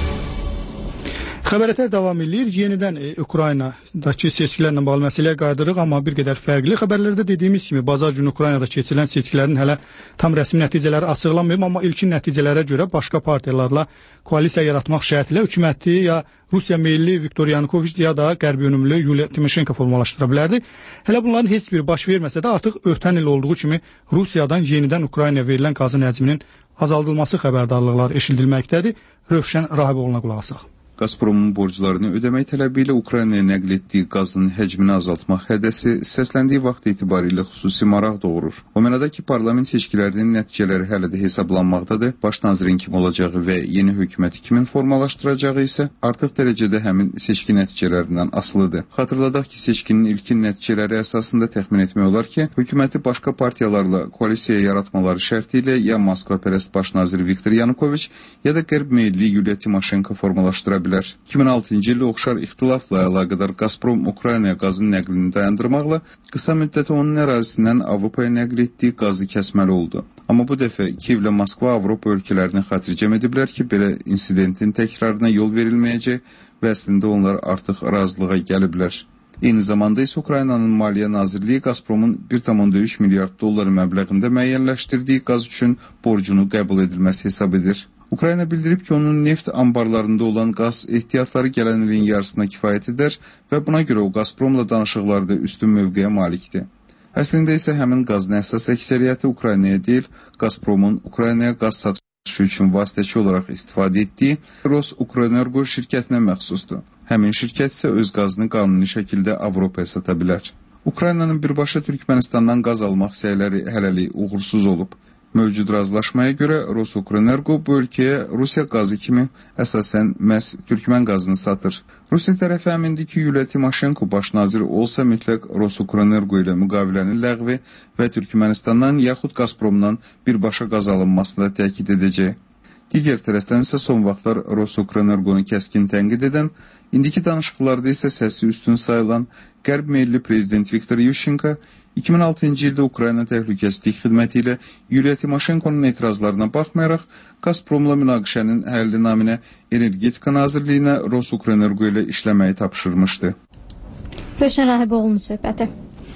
Xəbərətər davam edir. Yenidən e, Ukraynadakı seçkilərlə bağlı məsələyə qayıdırıq, amma bir qədər fərqli. Xəbərlərdə dediyimiz kimi bazar günü Ukraynada keçirilən seçkilərin hələ tam rəsmi nəticələri açıqlanmayıb, amma ilkin nəticələrə görə başqa partiyalarla koalisiya yaratmaq şərti ilə hökuməti ya Rusiya meyilli Viktor Yanukoviç ya da qərbi yönümlü Yuliya Timoşenko formalaşdıra bilərdi. Hələ bunların heç bir baş verməsə də artıq ötən il olduğu kimi Rusiyadan yenidən Ukraynaya verilən qazın həcminin azaldılması xəbərdarlıqları eşidilməkdədir. Rövşən Rahiboğlu'na qulaq asaq. Gazpromun borclarını ödəmək tələbi ilə Ukraynaya nəql etdiyi qazın həcmini azaltmaq hədəsi səsləndiyi vaxt etibarilə xüsusi maraq doğurur. O mənada ki, parlament seçkilərinin nəticələri hələ də hesablanmaqdadır. Baş nazirin kim olacağı və yeni hökuməti kimin formalaşdıracağı isə artıq dərəcədə həmin seçki nəticələrindən asılıdır. Xatırladaq ki, seçkinin ilkin nəticələri əsasında təxmin etmək olar ki, hökuməti başqa partiyalarla koalisiya yaratmaları şərti ilə ya Moskva pərəst baş naziri Viktor Yanukoviç ya da qərb meyilli Yuliya Timoşenko formalaşdıra bilər. iki min altıncı ildə oxşar ixtilafla əlaqədar Gazprom Ukraynaya qazın nəqlini dayandırmaqla qısa müddətə onun ərazisindən Avropaya nəql etdiyi qazı kəsməli oldu. Amma bu dəfə Kiyevlə Moskva Avropa ölkələrini xatircəm ediblər ki, belə insidentin təkrarına yol verilməyəcək və əslində onlar artıq razılığa gəliblər. Eyni zamanda isə Ukraynanın Maliyyə Nazirliyi Gazpromun bir tam üç milyard dollar məbləğində müəyyənləşdirdiyi qaz üçün borcunu qəbul edilməsi hesab edir. Ukrayna bildirib ki, onun neft ambarlarında olan qaz ehtiyatları gələn ilin yarısına kifayət edər və buna görə o Gazpromla danışıqlarda üstün mövqeyə malikdir. Əslində isə həmin qazın əsas əksəriyyəti Ukraynaya deyil, Gazpromun Ukraynaya qaz satışı üçün vasitəçi olaraq istifadə etdiyi Rosukrenergo şirkətinə məxsusdur. Həmin şirkət isə öz qazını qanuni şəkildə Avropaya sata bilər. Ukraynanın birbaşa Türkmenistandan qaz almaq səyləri hələlik uğursuz olub. Mövcud razılaşmaya görə Rosukrenergo bu ölkəyə Rusiya qazı kimi əsasən məhz Türkmen qazını satır. Rusiya tərəfi əmindir ki, Yuliya Timoşenko baş naziri olsa mütləq Rosukrenergo ilə müqaviləni ləğvi və Türkmenistandan yaxud Gazpromdan birbaşa qaz alınmasını təkid edəcək. Digər tərəfdən isə son vaxtlar Rosukrenergonu kəskin tənqid edən, indiki danışıqlarda isə səsi üstün sayılan qərb meyilli prezident Viktor Yushchenko iki min altıncı ildə Ukrayna Təhlükəsizlik Xidməti ilə Yuliya Timoşenkonun etirazlarına baxmayaraq, Gazpromla münaqişənin həlli naminə Energetika Nazirliyinə Rosukrenergo ilə işləməyi tapşırmışdı. Rövşən Rahiboğlu'nun söhbəti.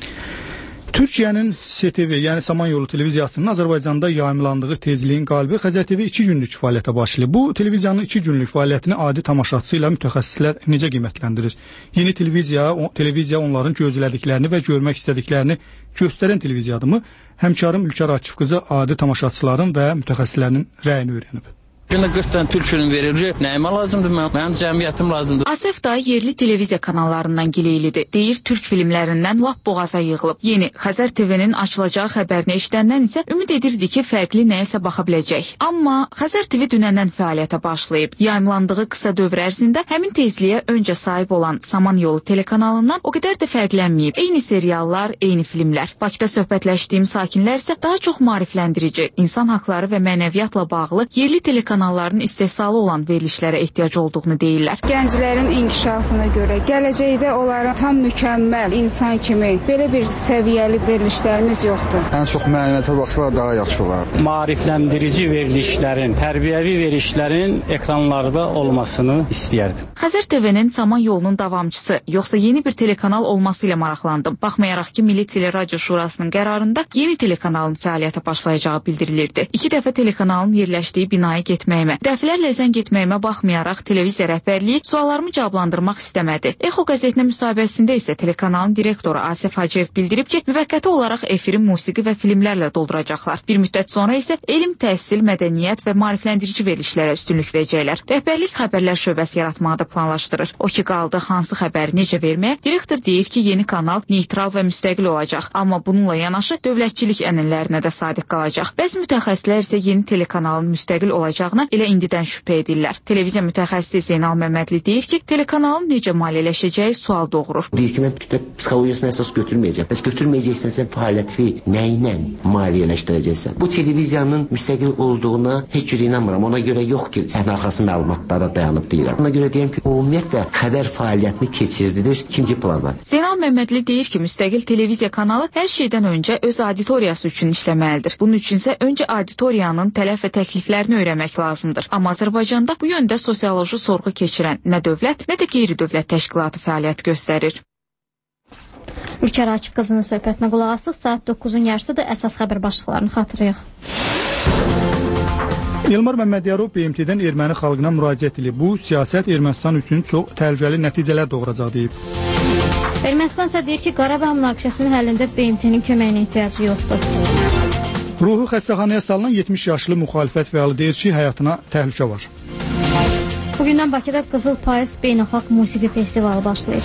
Türkiyənin S T V, yəni Samanyolu televiziyasının Azərbaycanda yayımlandığı tezliyin qalibi Xəzər T V iki günlük fəaliyyətə başlayıb. Bu televiziyanın iki günlük fəaliyyətini adi tamaşaçısı ilə mütəxəssislər necə qiymətləndirir? Yeni televiziya, o, televiziya onların gözlədiklərini və görmək istədiklərini göstərən televiziyadımı? Həmkarım Ülkər Akif qızı adi tamaşaçıların və mütəxəssislərinin rəyini öyrənib. Günə qırx dənə türk film verir. Nəyimə lazımdır mən? Mənim cəmiyyətim lazımdır. Asəf dayı yerli televiziya kanallarından gileylidir. Deyir, türk filmlərindən lap boğaza yığılıb. Yeni Xəzər T V-nin açılacağı xəbərini eşidəndən isə ümid edirdi ki, fərqli nəyəsə baxa biləcək. Amma Xəzər T V dünəndən fəaliyyətə başlayıb. Yayımlandığı qısa dövr ərzində həmin tezliyə öncə sahib olan Samanyolu telekanalından o qədər də fərqlənməyib. Eyni seriallar, eyni filmlər. Bakıda söhbətləşdiyim sakinlər isə daha çox maarifləndirici, insan haqları və mənəviyyatla bağlı yerli telekanallar kanallarının istehsalı olan verilişlərə ehtiyac olduğunu deyirlər. Gənclərin inkişafına görə gələcəkdə onların tam mükəmməl insan kimi belə bir səviyyəli verilişlərimiz yoxdur. Ən çox mənəviyyata baxsalar daha yaxşı olar. Maarifləndirici verilişlərin, tərbiyəvi verilişlərin ekranlarda olmasını istəyərdim. Xəzər T V-nin Saman yolunun davamçısı, yoxsa yeni bir telekanal olması ilə maraqlandım. Baxmayaraq ki, Milli Teleradio Şurasının qərarında yeni telekanalın fəaliyyətə başlayacağı bildirilirdi. İki dəfə telekanalın yerləşdiyi binaya getməyimə, dəfələrlə zəng etməyimə baxmayaraq televiziya rəhbərliyi suallarımı cavablandırmaq istəmədi. Exo qəzetinə müsahibəsində isə telekanalın direktoru Asif Hacıyev bildirib ki, müvəqqəti olaraq efiri musiqi və filmlərlə dolduracaqlar. Bir müddət sonra isə elm, təhsil, mədəniyyət və maarifləndirici verilişlərə üstünlük verəcəklər. Rəhbərlik xəbərlər şöbəsi yaratmağı da planlaşdırır. O ki qaldı hansı xəbəri necə verməyə, direktor deyir ki, yeni kanal neytral və müstəqil olacaq, amma bununla yanaşı dövlətçilik ənənələrinə də sadiq qalacaq. Bəzi mütəxəssislər isə yeni telekanalın müstəqil olacağına elə indidən şübhə edirlər. Televiziya mütəxəssisi Zeynal Məmmədli deyir ki, telekanalın necə maliyyələşəcəyi sual doğurur. Deyir ki, mən bütün psixologiyasına əsas götürməyəcəm. Bəs götürməyəcəksən, sən fəaliyyəti nə ilə maliyyələşdirəcəksən? Bu televiziyanın müstəqil olduğuna heç cür inanmıram. Ona görə yox ki, səhnə arxası məlumatlara dayanıb deyirəm. Ona görə deyəm ki, ümumiyyətlə xəbər fəaliyyətini keçirdilir ikinci plana. Zeynal Məmmədli deyir ki, müstəqil televiziya kanalı hər şeydən öncə öz auditoriyası üçün işləməlidir. Bunun üçünsə öncə auditoriyanın tələb və təkliflərini öyrənmək lazımdır. Amma Azərbaycanda bu yöndə sosioloji sorğu keçirən nə dövlət, nə də qeyri-dövlət təşkilatı fəaliyyət göstərir. Ülkər Akif qızının söhbətinə qulaq asdıq. Saat doqquzun yarısı da əsas xəbər başlıqlarını xatırlayaq. Elmar Məmmədiyarov B M T-dən erməni xalqına müraciət edib. Bu, siyasət Ermənistan üçün çox təhlükəli nəticələr doğuracaq deyib. Ermənistan isə deyir ki, Qarabağ münaqişəsinin həllində B M T-nin köməyinə ehtiyacı yoxdur. Ruhi xəstəxanaya salınan yetmiş yaşlı müxalifət fəalı deyir ki, həyatına təhlükə var. Bugündən Bakıda Qızıl Payız Beynəlxalq Musiqi Festivalı başlayır.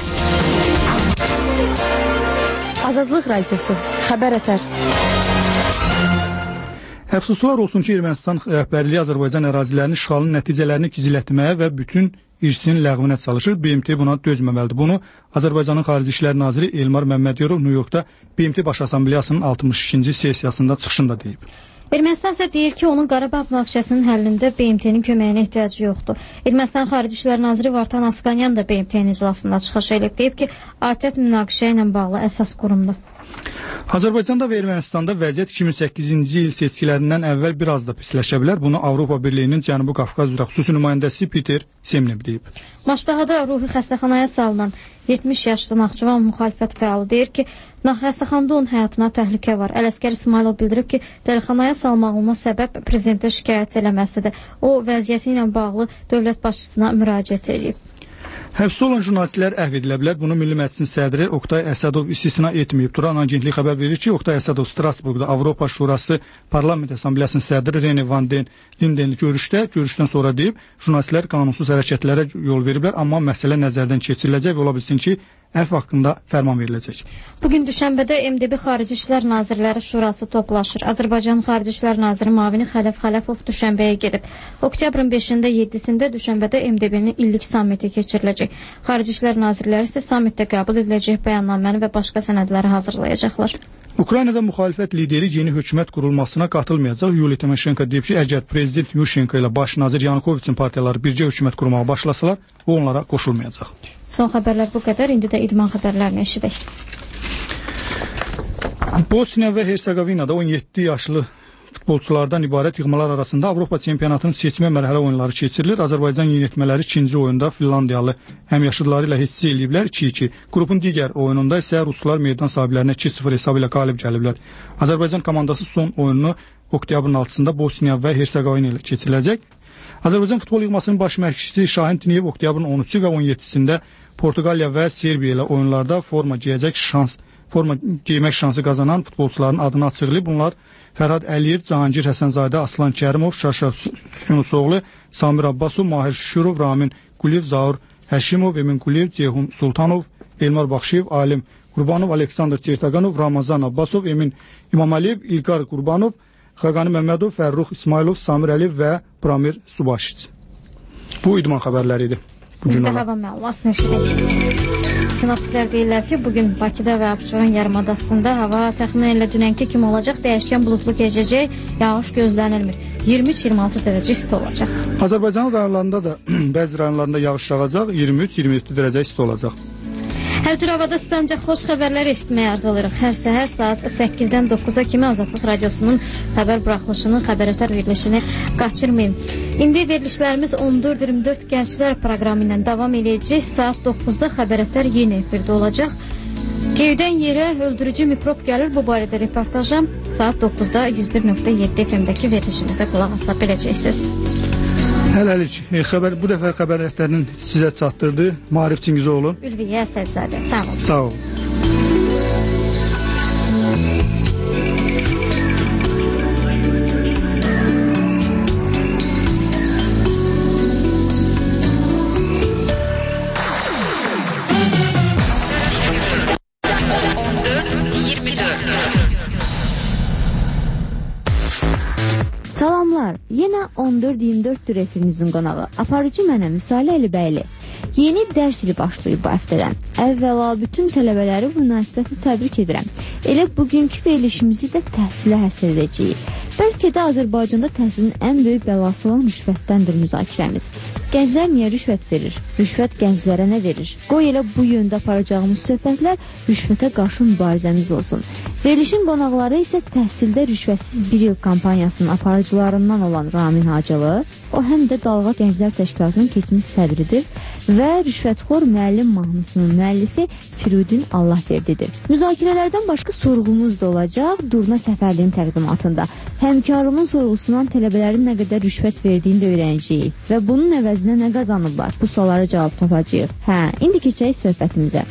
Azadlıq Radiosu, xəbər ətər. Əfsuslar olsun ki, Ermənistan rəhbərliyi Azərbaycan ərazilərinin işğalının nəticələrini gizlətməyə və bütün irsinin ləğvinə çalışır. B M T buna dözməməlidir. Bunu Azərbaycanın Xarici İşlər Naziri Elmar Məmmədiyarov New Yorkda B M T Baş Assambleyasının altmış ikinci sessiyasında çıxışında deyib. Ermənistan isə deyir ki, onun Qarabağ münaqişəsinin həllində B M T-nin köməyinə ehtiyacı yoxdur. Ermənistan Xarici İşlər Naziri Vartan Asqanyan da B M T-nin iclasında çıxış edib, deyib ki, ATƏT münaqişə ilə bağlı əsas qurumdur. Azərbaycanda və Ermənistanda vəziyyət iki min səkkizinci il seçkilərindən əvvəl biraz da pisləşə bilər. Bunu Avropa Birliyinin Cənubi Qafqaz üzrə xüsusi nümayəndəsi Peter Semnev deyib. Maçdağada ruhi xəstəxanaya salınan yetmiş yaşlı Naxçıvan müxalifət fəalı deyir ki, xəstəxanada onun həyatına təhlükə var. Ələsgər İsmailov bildirib ki, dəlixanaya salmağına səbəb prezidentə şikayət eləməsidir. O, vəziyyəti ilə bağlı dövlət başçısına müraciət edib. Həbsdə olan jurnalistlər əhv edilə bilər. Bunu Milli Məclisin sədri Oqtay Əsədov istisna etməyib. Turan agentliyi xəbər verir ki, Oqtay Əsədov Strasburqda Avropa Şurası Parlament Assambleyasının sədri Rene Van den Lindenli görüşdə, görüşdən sonra deyib, jurnalistlər qanunsuz hərəkətlərə yol veriblər, amma məsələ nəzərdən keçiriləcək və ola bilsin ki, əfv haqqında fərman veriləcək. Bugün Düşənbədə M D B Xarici İşlər Nazirləri Şurası toplaşır. Azərbaycan Xarici İşlər Naziri Mavini Xələf Xələfov Düşənbəyə gedib. Oktyabrın beşində yeddisində Düşənbədə M D B-nin illik sammiti keçiriləcək. Xarici İşlər Nazirləri isə sammitdə qəbul ediləcək bəyannaməni və başqa sənədləri hazırlayacaqlar. Ukraynada müxalifət lideri yeni hökumət qurulmasına qatılmayacaq. Yuliya Timoşenko deyib ki, əgər prezident Yushchenko ilə baş nazir Yanukoviçin partiyaları bircə hökumət qurmağa başlasalar, o onlara qoşulmayacaq. Son xəbərlər bu qədər. İndi də idman xəbərlərini eşidək. Bosniya və Hersegovinada on yeddi yaşlı futbolçulardan ibarət yığmalar arasında Avropa çempionatının seçmə mərhələ oyunları keçirilir. Azərbaycan yeniyetmələri ikinci oyunda Finlandiyalı həmyaşıdları ilə heç eləyiblər iki iki. Qrupun digər oyununda isə ruslar meydan sahiblərinə iki sıfır hesabı ilə qalib gəliblər. Azərbaycan komandası son oyununu oktyabrın altısında Bosniya və Hersegovina ilə keçiriləcək. Azərbaycan futbol yığmasının baş məşqçisi Şahin Tiniyev oktyabrın on üçü və on yeddisində Portuqaliya və Serbiya ilə oyunlarda forma geyəcək şans forma geymək şansı qazanan futbolçuların adını açıqlayıb. Bunlar Fərhad Əliyev, Cahangir Həsənzadə, Aslan Kərimov, Şaşa Sünusoğlu, Samir Abbasov, Mahir Şüşürov, Ramin Quliyev, Zaur Həşimov, Emin Quliyev, Ceyhun Sultanov, Elmar Baxşiyev, Alim Qurbanov, Aleksandr Çertaqanov, Ramazan Abbasov, Emin İmamaliyev, İlqar Qurbanov, Xaqani Məmmədov, Fərrux İsmailov, Samir Əliyev və Pramir Subaşic. Bu idman xəbərləri idi. İndi hava məlumatını eşidək. Sinoptiklər deyirlər ki, bugün Bakıda və Abşeron yarımadasında hava təxminən elə dünənki kimi olacaq, dəyişkən buludlu keçəcək, yağış gözlənilmir. iyirmi üç iyirmi altı dərəcə isti olacaq. Azərbaycanın rayonlarında da bəzi rayonlarında yağış yağacaq, iyirmi üç iyirmi yeddi dərəcə isti olacaq. Hər cür havada sizə ancaq xoş xəbərlər eşitməyə arzulayırıq. Hər səhər saat səkkizdən doqquza kimi Azadlıq Radiosunun xəbər buraxılışının xəbərətər verilişini qaçırmayın. İndi verilişlərimiz on dörd iyirmi dörd Gənclər proqramı ilə davam edəcək. Saat doqquzda xəbərətər yenə efirdə olacaq. Göydən yerə öldürücü mikrob gəlir. Bu barədə reportaja saat doqquzda yüz bir nöqtə yeddi F M-dəki verilişimizdə qulaq asa biləcəksiniz. Hələlik, e, xəbər, bu dəfə xəbərlərinin sizə çatdırdı Maarif Çingizoğlu. Ülviyə Əsədzadə, sağ olun. Sağ olun. Salamlar, yenə on dörd iyirmi dörddür efimizin qonağı. Aparıcı mənəm Müsalə Əlibəyli. Yeni dərs ili başlayıb bu həftədən. Əvvəla bütün tələbələri bu münasibətlə təbrik edirəm. Elə bugünkü verilişimizi də təhsilə həsr edəcəyik. Bəlkə də Azərbaycanda təhsilin ən böyük bəlası olan rüşvətdəndir müzakirəmiz. Gənclər niyə rüşvət verir? Rüşvət gənclərə nə verir? Qoy elə bu yöndə aparacağımız söhbətlər rüşvətə qarşı mübarizəmiz olsun. Verilişin qonaqları isə təhsildə rüşvətsiz bir il kampaniyasının aparıcılarından olan Ramin Hacılı, o həm də Dalğa Gənclər Təşkilatının keçmiş sədridir və Rüşvətxor müəllim mahnısının müəllifi Firudin Allahverdidir. Müzakirələrdən başqa sorğumuz da olacaq Durna Səfərliyin təqdimatında. Həmkarımın sorğusundan tələbələrin nə qədər rüşvət verdiyini də öyrənəcəyik və bunun əvəzinə nə qazanıblar? Bu suallara cavab tapacağıq. Hə, indi keçək söhbətimizə.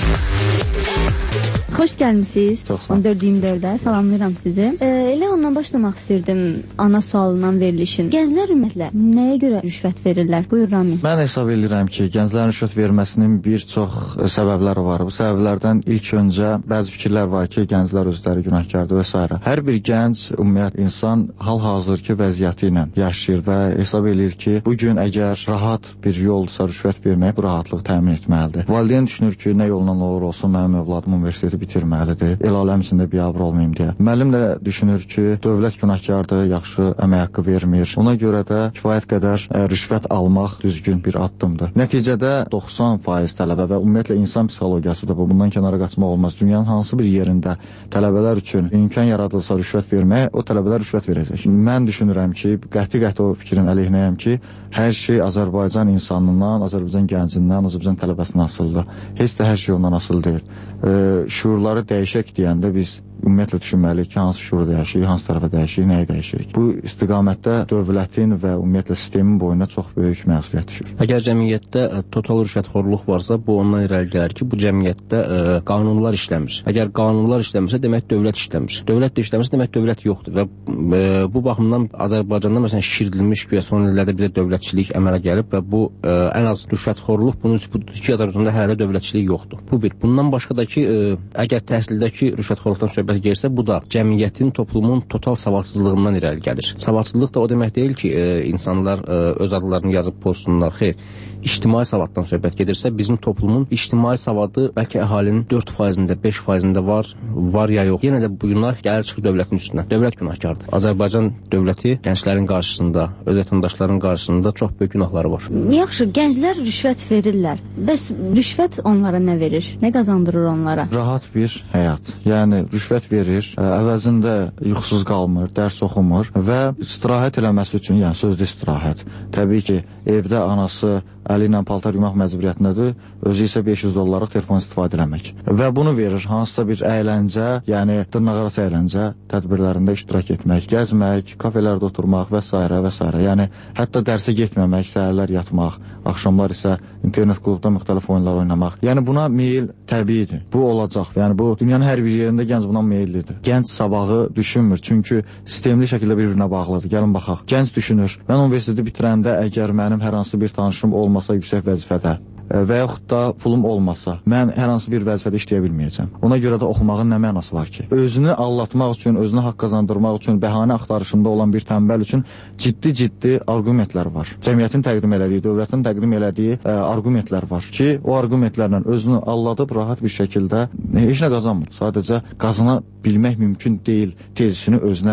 Xoş gəlmisiniz. on dörd iyirmi dördə salamlayıram sizi. E, elə ondan başlamaq istirdim ana sualından verilişin. Gənclər ümumiyyətlə nəyə görə rüşvət verirlər? Buyur Ramin. Mən hesab edirəm ki, gənclərin rüşvət verməsinin bir çox səbəbləri var. Bu səbəblərdən ilk öncə bəzi fikirlər var ki, gənclər özləri günahkardır və s. Hər bir gənc, ümumiyyət insan hal-hazırki vəziyyəti ilə yaşayır və hesab edir ki, bu gün əgər rahat bir yoldsa rüşvət vermək bu rahatlıq təmin etməlidir. Valideyn düşünür ki, nə yolla olur olsun mənim övladım universiteti bitirməlidir, el aləm içində biabır olmayım deyə. Müəllim də düşünür ki, dövlət günahkardır, yaxşı əmək haqqı vermir. Ona görə də kifayət qədər ə, rüşvət almaq düzgün bir addımdır. Nəticədə doxsan faiz tələbə və ümumiyyətlə insan psixologiyası da bu, bundan kənara qaçmaq olmaz. Dünyanın hansı bir yerində tələbələr üçün imkan yaradılsa rüşvət verməyə, o tələbələr rüşvət verəcək. Mən düşünürəm ki, qəti-qəti o fikrin əleyhinəyəm ki, hər şey Azərbaycan insanından, Azərbaycan gəncindən, Azərbaycan tələbəsindən asılıdır. Heç də hər şey ondan asılı deyil. E, şuurları dəyişək deyəndə biz ümumiyyətlə düşünməliyik ki, hansı şuuru dəyişirik, hansı tərəfə dəyişirik, nəyi dəyişirik. Bu istiqamətdə dövlətin və ümumiyyətlə sistemin boyuna çox böyük məsuliyyət düşür. Əgər cəmiyyətdə ə, total rüşvətxorluq varsa, bu ondan irəli gəlir ki, bu cəmiyyətdə ə, qanunlar işləmir. Əgər qanunlar işləmirsə, demək dövlət işləmir. Dövlət də işləmirsə, demək dövlət yoxdur və ə, bu baxımdan Azərbaycanda məsələn şişirdilmiş güya son illərdə bir də dövlətçilik əmələ gəlib və bu ə, ən az rüşvətxorluq bunun sübutudur ki, Azərbaycanda hələ dövlətçilik yoxdur. Bu bir. Bundan başqa da ki, ə, əgər təhsildəki rüşvətxorluqdan söhbət gəlirsə, bu da cəmiyyətin, toplumun total savadsızlığından irəli gəlir. Savadsızlıq da o demək deyil ki, e, insanlar e, öz adlarını yazıb pozsunlar. Xeyr, ictimai savaddan söhbət gedirsə, bizim toplumun ictimai savadı bəlkə əhalinin dörd faizində, beş faizində var, var ya yox. Yenə də bu günah gəlir çıxır dövlətin üstünə. Dövlət günahkardır. Azərbaycan dövləti gənclərin qarşısında, öz vətəndaşların qarşısında çox böyük günahları var. Yaxşı, gənclər rüşvət verirlər. Bəs rüşvət onlara nə verir? Nə qazandırır onlara? Rahat bir həyat. Yəni rüşvət verir, əvəzində yuxusuz qalmır, dərs oxumur və istirahət eləməsi üçün, yəni sözdə istirahət. Təbii ki, evdə anası əli ilə paltar yumaq məcburiyyətindədir, özü isə beş yüz dollarlıq telefon istifadə eləmək. Və bunu verir hansısa bir əyləncə, yəni dırnaqarası əyləncə tədbirlərində iştirak etmək, gəzmək, kafelərdə oturmaq və s. və s. Yəni hətta dərsə getməmək, səhərlər yatmaq, axşamlar isə internet klubda müxtəlif oyunlar oynamaq. Yəni buna meyil təbiidir. Bu olacaq. Yəni bu dünyanın hər bir yerində gənc buna meyillidir. Gənc sabahı düşünmür, çünki sistemli şəkildə bir-birinə bağlıdır. Gəlin baxaq. Gənc düşünür. Mən universiteti bitirəndə əgər mənim hər hansı bir tanışım olmasa yüksək vəzifədə və yaxud da pulum olmasa, mən hər hansı bir vəzifədə işləyə bilməyəcəm. Ona görə də oxumağın nə mənası var ki? Özünü allatmaq üçün, özünü haqq qazandırmaq üçün, bəhanə axtarışında olan bir tənbəl üçün ciddi-ciddi arqumentlər var. Cəmiyyətin təqdim elədiyi, dövlətin təqdim elədiyi ə, arqumentlər var ki, o arqumentlərlə özünü alladıb rahat bir şəkildə heç nə qazanmır. Sadəcə qazana bilmək mümkün deyil tezisini özünə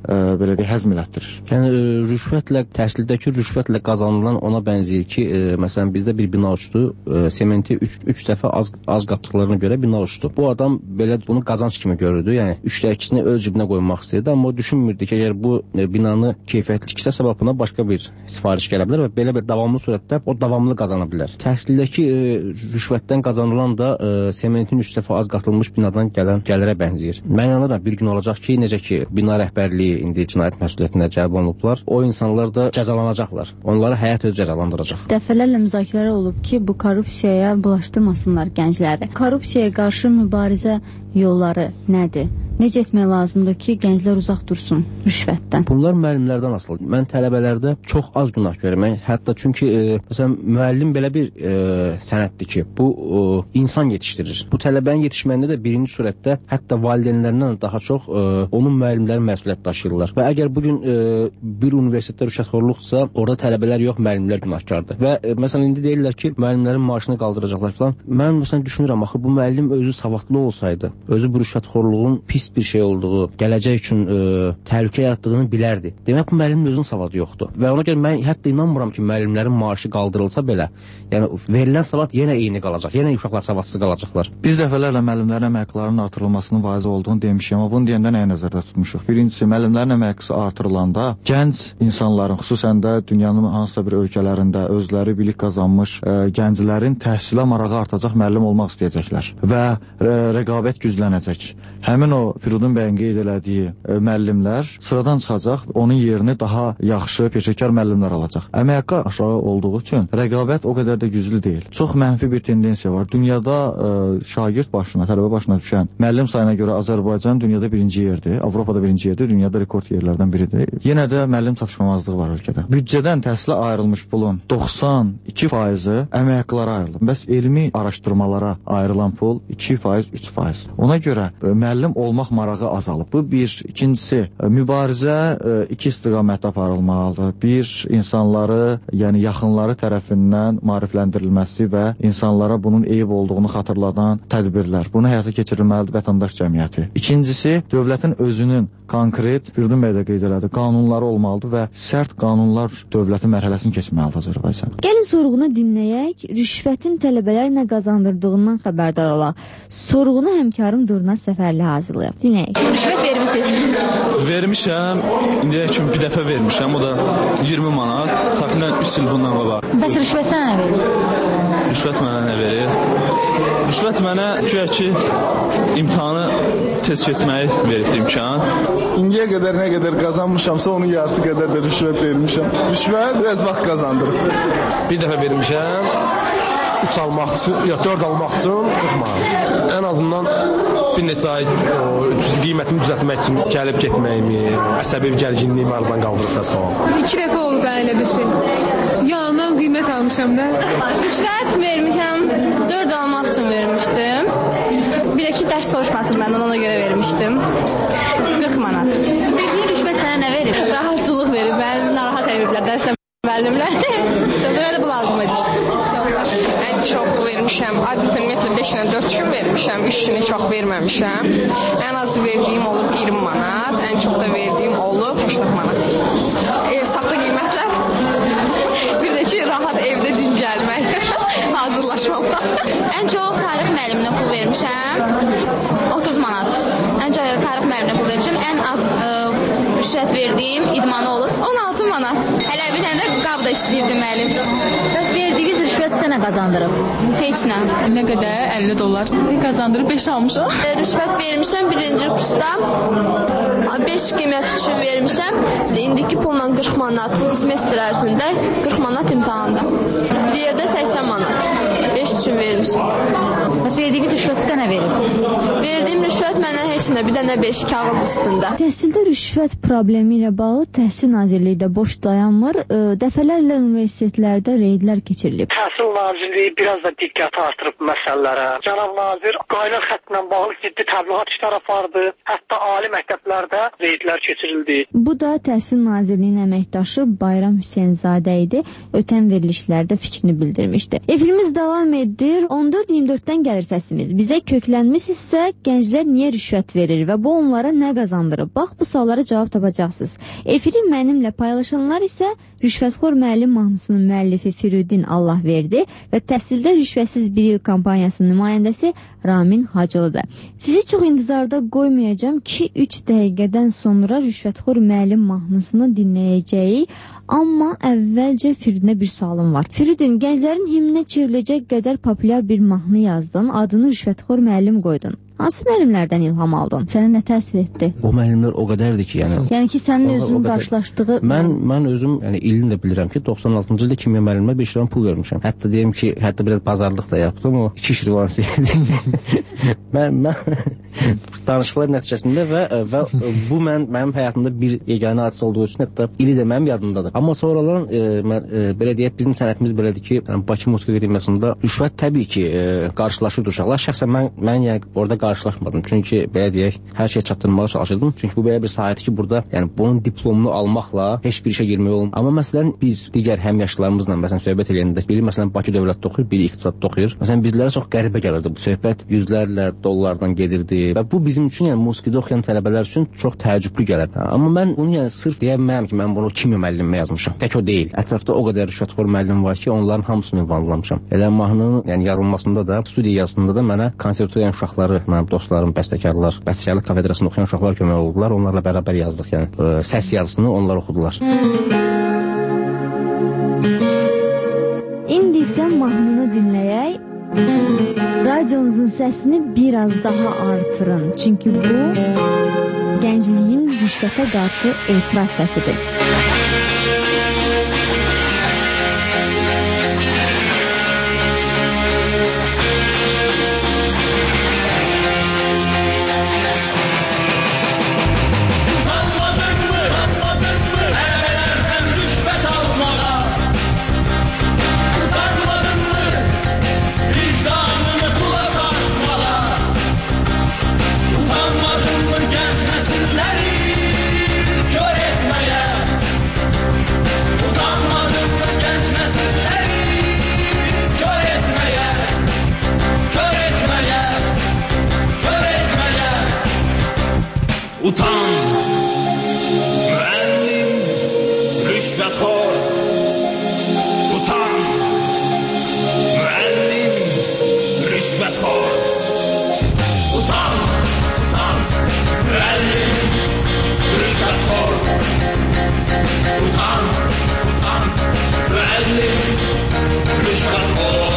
ə, belə deyək, həzm elətdirir. Yəni ə, rüşvətlə, təhsildəki rüşvətlə qazanılan ona bənzəyir ki, ə, məsələn bizdə bir bina uçdu, ə, sementi üç dəfə az az qatdıqlarına görə bina uçdu. Bu adam belə bunu qazanc kimi görürdü. Yəni üçdə ikisini öz cibinə qoymaq istəyirdi, amma o düşünmürdü ki, əgər bu ə, binanı keyfiyyətli tiksə səbəbına başqa bir sifariş gələ bilər və belə bir davamlı surətdə o davamlı qazana bilər. Təhsildəki ə, rüşvətdən qazanılan da ə, sementin üç dəfə az qatılmış binadan gələn gəlirə bənzəyir. Mən inanıram bir gün olacaq ki, necə ki bina rəhbərliyi indi cinayət məsuliyyətinə cəlb olunublar, o insanlar da cəzalanacaqlar. Onları həyat özü cəzalandıracaq. Dəfələrlə müzakirələr olub ki, bu korrupsiyaya bulaşdırmasınlar gəncləri. Korrupsiyaya qarşı mübarizə yolları nədir? Necə etmək lazımdır ki, gənclər uzaq dursun rüşvətdən? Bunlar müəllimlərdən asılıdır. Mən tələbələrdə çox az günah görürəm. Hətta çünki e, məsələn müəllim belə bir e, sənətdir ki, bu e, insan yetişdirir. Bu tələbənin yetişməyində də birinci surətdə hətta valideynlərindən daha çox e, onun müəllimləri məsuliyyət daşıyırlar. Və əgər bu gün e, bir universitetdə rüşvətxorluqsa, orada tələbələr yox, müəllimlər günahkardır. Və e, məsələn indi deyirlər ki, müəllimlərin maaşını qaldıracaqlar falan. Mən məsələn düşünürəm, axı bu müəllim özü savadlı olsaydı, özü bu rüşvətxorluğun pis bir şey olduğu, gələcək üçün ə, təhlükə yaratdığını bilərdi. Demək bu müəllimin özünün savadı yoxdur. Və ona görə mən hətta inanmıram ki, müəllimlərin maaşı qaldırılsa belə, yəni verilən savad yenə eyni qalacaq. Yenə uşaqlar savadsız qalacaqlar. Biz dəfələrlə müəllimlərin əmək haqqlarının artırılmasının vacib olduğunu demişik, amma bunu deyəndə nəyə nəzərdə tutmuşuq? Birincisi, müəllimlərin əmək haqqı artırılanda gənc insanların, xüsusən də dünyanın hansısa bir ölkələrində özləri bilik qazanmış ə, gənclərin təhsilə marağı artacaq, müəllim olmaq istəyəcəklər və rə rəqabət güclənəcək. Həmin o Firudun bəyin qeyd elədiyi e, müəllimlər sıradan çıxacaq, onun yerini daha yaxşı, peşəkar müəllimlər alacaq. Əmək haqqı aşağı olduğu üçün rəqabət o qədər də güclü deyil. Çox mənfi bir tendensiya var. Dünyada e, şagird başına, tələbə başına düşən müəllim sayına görə Azərbaycan dünyada birinci yerdir, Avropada birinci yerdir, dünyada rekord yerlərdən biridir. Yenə də müəllim çatışmamazlığı var ölkədə. Büdcədən təhsilə ayrılmış pulun doxsan iki faizi əmək haqqlara ayrılır. Bəs elmi araşdırmalara ayrılan pul iki faiz, üç faiz. Ona görə e, müəllim olmaq marağı azalıb. Bu bir. İkincisi, mübarizə iki istiqamətdə aparılmalıdır. Bir, insanları, yəni yaxınları tərəfindən maarifləndirilməsi və insanlara bunun eyib olduğunu xatırladan tədbirlər. Bunu həyata keçirilməlidir vətəndaş cəmiyyəti. İkincisi, dövlətin özünün konkret, Firdun bəy də qeyd elədi, qanunları olmalıdır və sərt qanunlar dövlətin mərhələsini keçməlidir Azərbaycan. Gəlin sorğunu dinləyək, rüşvətin tələbələr nə qazandırdığından xəbərdar olaq. Sorğunu həmkarım Durna Səfərli hazırlayıb. Dinləyək. Rüşvət vermisiniz? Vermişəm. İndiyə kimi bir dəfə vermişəm. O da iyirmi manat. Təxminən üç il bundan qabaq. Bəs rüşvət sənə nə verir? Rüşvət mənə nə verir? Rüşvət mənə güya ki imtahanı tez keçməyi veribdi imkan. İndiyə qədər nə qədər qazanmışamsa onun yarısı qədər də rüşvət vermişəm. Rüşvət biraz vaxt qazandırır. Bir dəfə vermişəm. üç almaq üçün, ya dörd almaq üçün qırx manat. Ən azından bir neçə ay o, qiymətini düzəltmək üçün gəlib getməyimi, əsəbi gərginliyimi aradan qaldırıb da sağ ol. İki dəfə olub elə bir şey. Yanından qiymət almışam da. Rüşvət vermişəm, dörd almaq üçün vermişdim. Bir də ki, dərs soruşmasın məndən, ona görə vermişdim. qırx manat. Verdiyin rüşvət sənə nə verir? Rahatçılıq verir, mən narahat ediblər dərslə müəllimlər. Belə də bu lazım idi. Ən çox vermişəm, adətən ümumiyyətlə beş ilə dörd gün vermişəm, üç gün heç vaxt verməmişəm. Ən az verdiyim olub iyirmi manat, ən çox da verdiyim olub səksən manat. E, saxta qiymətlər. Bir də ki, rahat evdə dincəlmək, hazırlaşmaq. Ən çox tarix müəlliminə pul vermişəm, otuz manat. Ən çox tarix müəlliminə pul vermişəm, ən az ə, rüşvət verdiyim idmanı olub on altı manat. Hələ bir dənə də qab da istəyirdim müəllim. Bəs verdiyiniz rüşvət sənə qazandırıb? Heç nə. Nə qədər? əlli dollar. Bir qazandırıb beş almışam. Rüşvət vermişəm birinci kursda. beş qiymət üçün vermişəm. İndiki pulla qırx manat semestr ərzində, qırx manat imtahanda. Bir yerdə səksən manat. beş üçün vermişəm. Bəs verdiyiniz rüşvət sənə verib? Verdiyim rüşvət mənə heç nə, bir dənə beş kağız üstündə. Təhsildə rüşvət problemi ilə bağlı Təhsil Nazirliyi də boş dayanmır. Dəfələrlə universitetlərdə reydlər keçirilib. Təhsil Nazirliyi biraz da diqqət artırıb məsələlərə. Cənab nazir qaynaq xəttinə bağlı ciddi təbliğat işləri apardı. Hətta ali məktəblərdə reydlər keçirildi. Bu da Təhsil Nazirliyinin əməkdaşı Bayram Hüseynzadə idi. Ötən verilişlərdə fikrini bildirmişdi. Efirimiz davam edir. on dörd iyirmi dörddən gəlir səsimiz. Bizə köklənmisinizsə, gənclər niyə rüşvət verir və bu onlara nə qazandırır? Bax, bu suallara cavab tapacaqsınız. Efiri mənimlə paylaşanlar isə Rüşvətxor müəllim mahnısının müəllifi Firudin Allahverdi və təhsildə rüşvətsiz bir il kampanyasının nümayəndəsi Ramin Hacılıdır. Sizi çox intizarda qoymayacağım ki, üç dəqiqədən sonra Rüşvətxor müəllim mahnısını dinləyəcəyik. Amma əvvəlcə Firudinə bir sualım var. Firudin, gənclərin himninə çevriləcək qədər populyar bir mahnı yazdın, adını Rüşvətxor müəllim qoydun. Hansı müəllimlərdən ilham aldın? Sənə nə təsir etdi? O müəllimlər o qədərdir ki, yəni... Yəni ki, sənin özünün qarşılaşdığı... Mən, mən özüm, yəni ilini də bilirəm ki, doxsan altıncı ildə kimya müəllimə beş lira pul vermişəm. Hətta deyim ki, hətta biraz bazarlıq da yapdım, o iki şirvans deyirdim. mən, mən danışıqlar nəticəsində və, və bu mən, mənim həyatımda bir yeganə hadisə olduğu üçün hətta ili də mənim yadımdadır. Amma sonradan, e, mən, e, belə deyək, bizim sənətimiz belədir ki, yəni, Bakı Musiqi Akademiyasında rüşvət təbii ki, e, qarşılaşırdı uşaqlar. Şəxsən mən, mən yəni, orada qarşılaşmadım. Çünki belə deyək, hər şeyə çatdırmağa çalışırdım. Çünki bu belə bir sahədir ki, burada yəni bunun diplomunu almaqla heç bir işə girmək olmur. Amma məsələn biz digər həmyaşlarımızla məsələn söhbət eləyəndə biri məsələn Bakı dövlətdə oxuyur, biri iqtisadda oxuyur. Məsələn bizlərə çox qəribə gəlirdi bu söhbət. Yüzlərlə dollardan gedirdi və bu bizim üçün yəni musiqidə oxuyan tələbələr üçün çox təəccüblü gəlir. Amma mən bunu yəni sırf deyə bilmərəm ki, mən bunu kimya müəllimə yazmışam. Tək o deyil. Ətrafda o qədər rüşvətxor müəllim var ki, onların hamısını ünvanlamışam. Elə mahnının yəni yazılmasında da, studiya yazısında da mənə konservatoriya uşaqları, mənim dostlarım, bəstəkarlar, bəstəkarlıq kafedrasında oxuyan uşaqlar kömək oldular. Onlarla bərabər yazdıq, yəni ə, səs yazısını onlar oxudular. İndi isə mahnını dinləyək. Radionuzun səsini biraz daha artırın. Çünki bu gəncliyin rüşvətə qarşı etiraz səsidir. Utan, müəllim, rüşvətxor. Utan, müəllim, rüşvətxor. Utan, utan, müəllim, rüşvətxor. Utan, utan, müəllim, rüşvətxor.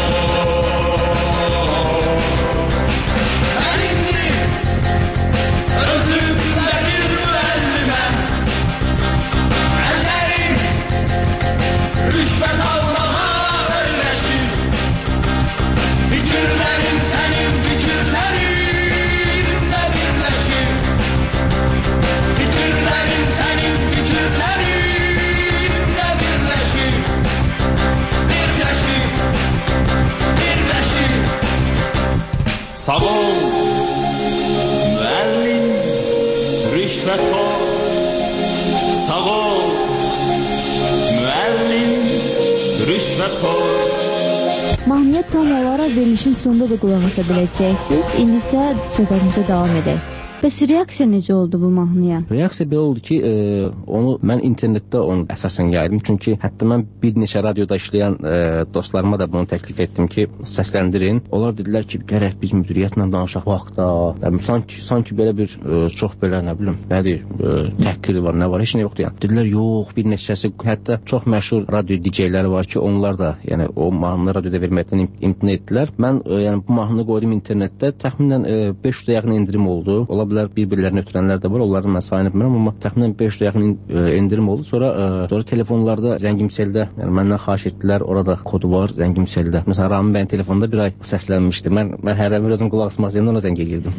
Rüşvət almağa öyrəşir. Fikirlərim sənin fikirlərinlə birləşir. Fikirlərim sənin fikirlərinlə birləşir. Birləşir, birləşir. Sağ ol, müəllim, rüşvətxor. Sağ ol, müəllim, rüşvətxor. Mahnıya tam olaraq verilişin sonunda da qulaq asa biləcəksiniz. İndi isə söhbətimizə davam edək. Bəs reaksiya necə oldu bu mahnıya? Reaksiya belə oldu ki, e, onu mən internetdə onu əsasən yaydım. Çünki hətta mən bir neçə radioda işləyən e, dostlarıma da bunu təklif etdim ki, səsləndirin. Onlar dedilər ki, gərək biz müdiriyyətlə danışaq vaxtda. Yəni, sanki, sanki belə bir e, çox belə nə bilim, nədir, e, təhqiri var, nə var, heç nə yoxdur yəni. Dedilər, yox, bir neçəsi, hətta çox məşhur radio D J-ləri var ki, onlar da yəni o mahnını radioda verməkdən imtina etdilər. Mən e, yəni bu mahnını qoydum internetdə, təxminən e, beş yüzə yaxın indirim oldu. Ola bilər bir-birlərini ötürənlər də var. Onların mən sayını bilmirəm, amma təxminən beş yüzə yaxın endirim oldu. Sonra ə, sonra telefonlarda Zəngimseldə, yəni məndən xahiş etdilər, orada kodu var Zəngimseldə. Məsələn, Ramin bəyin telefonunda bir ay səslənmişdi. Mən mən hərdən bir özüm qulaq asmaq istəyəndə ona zəng edirdim.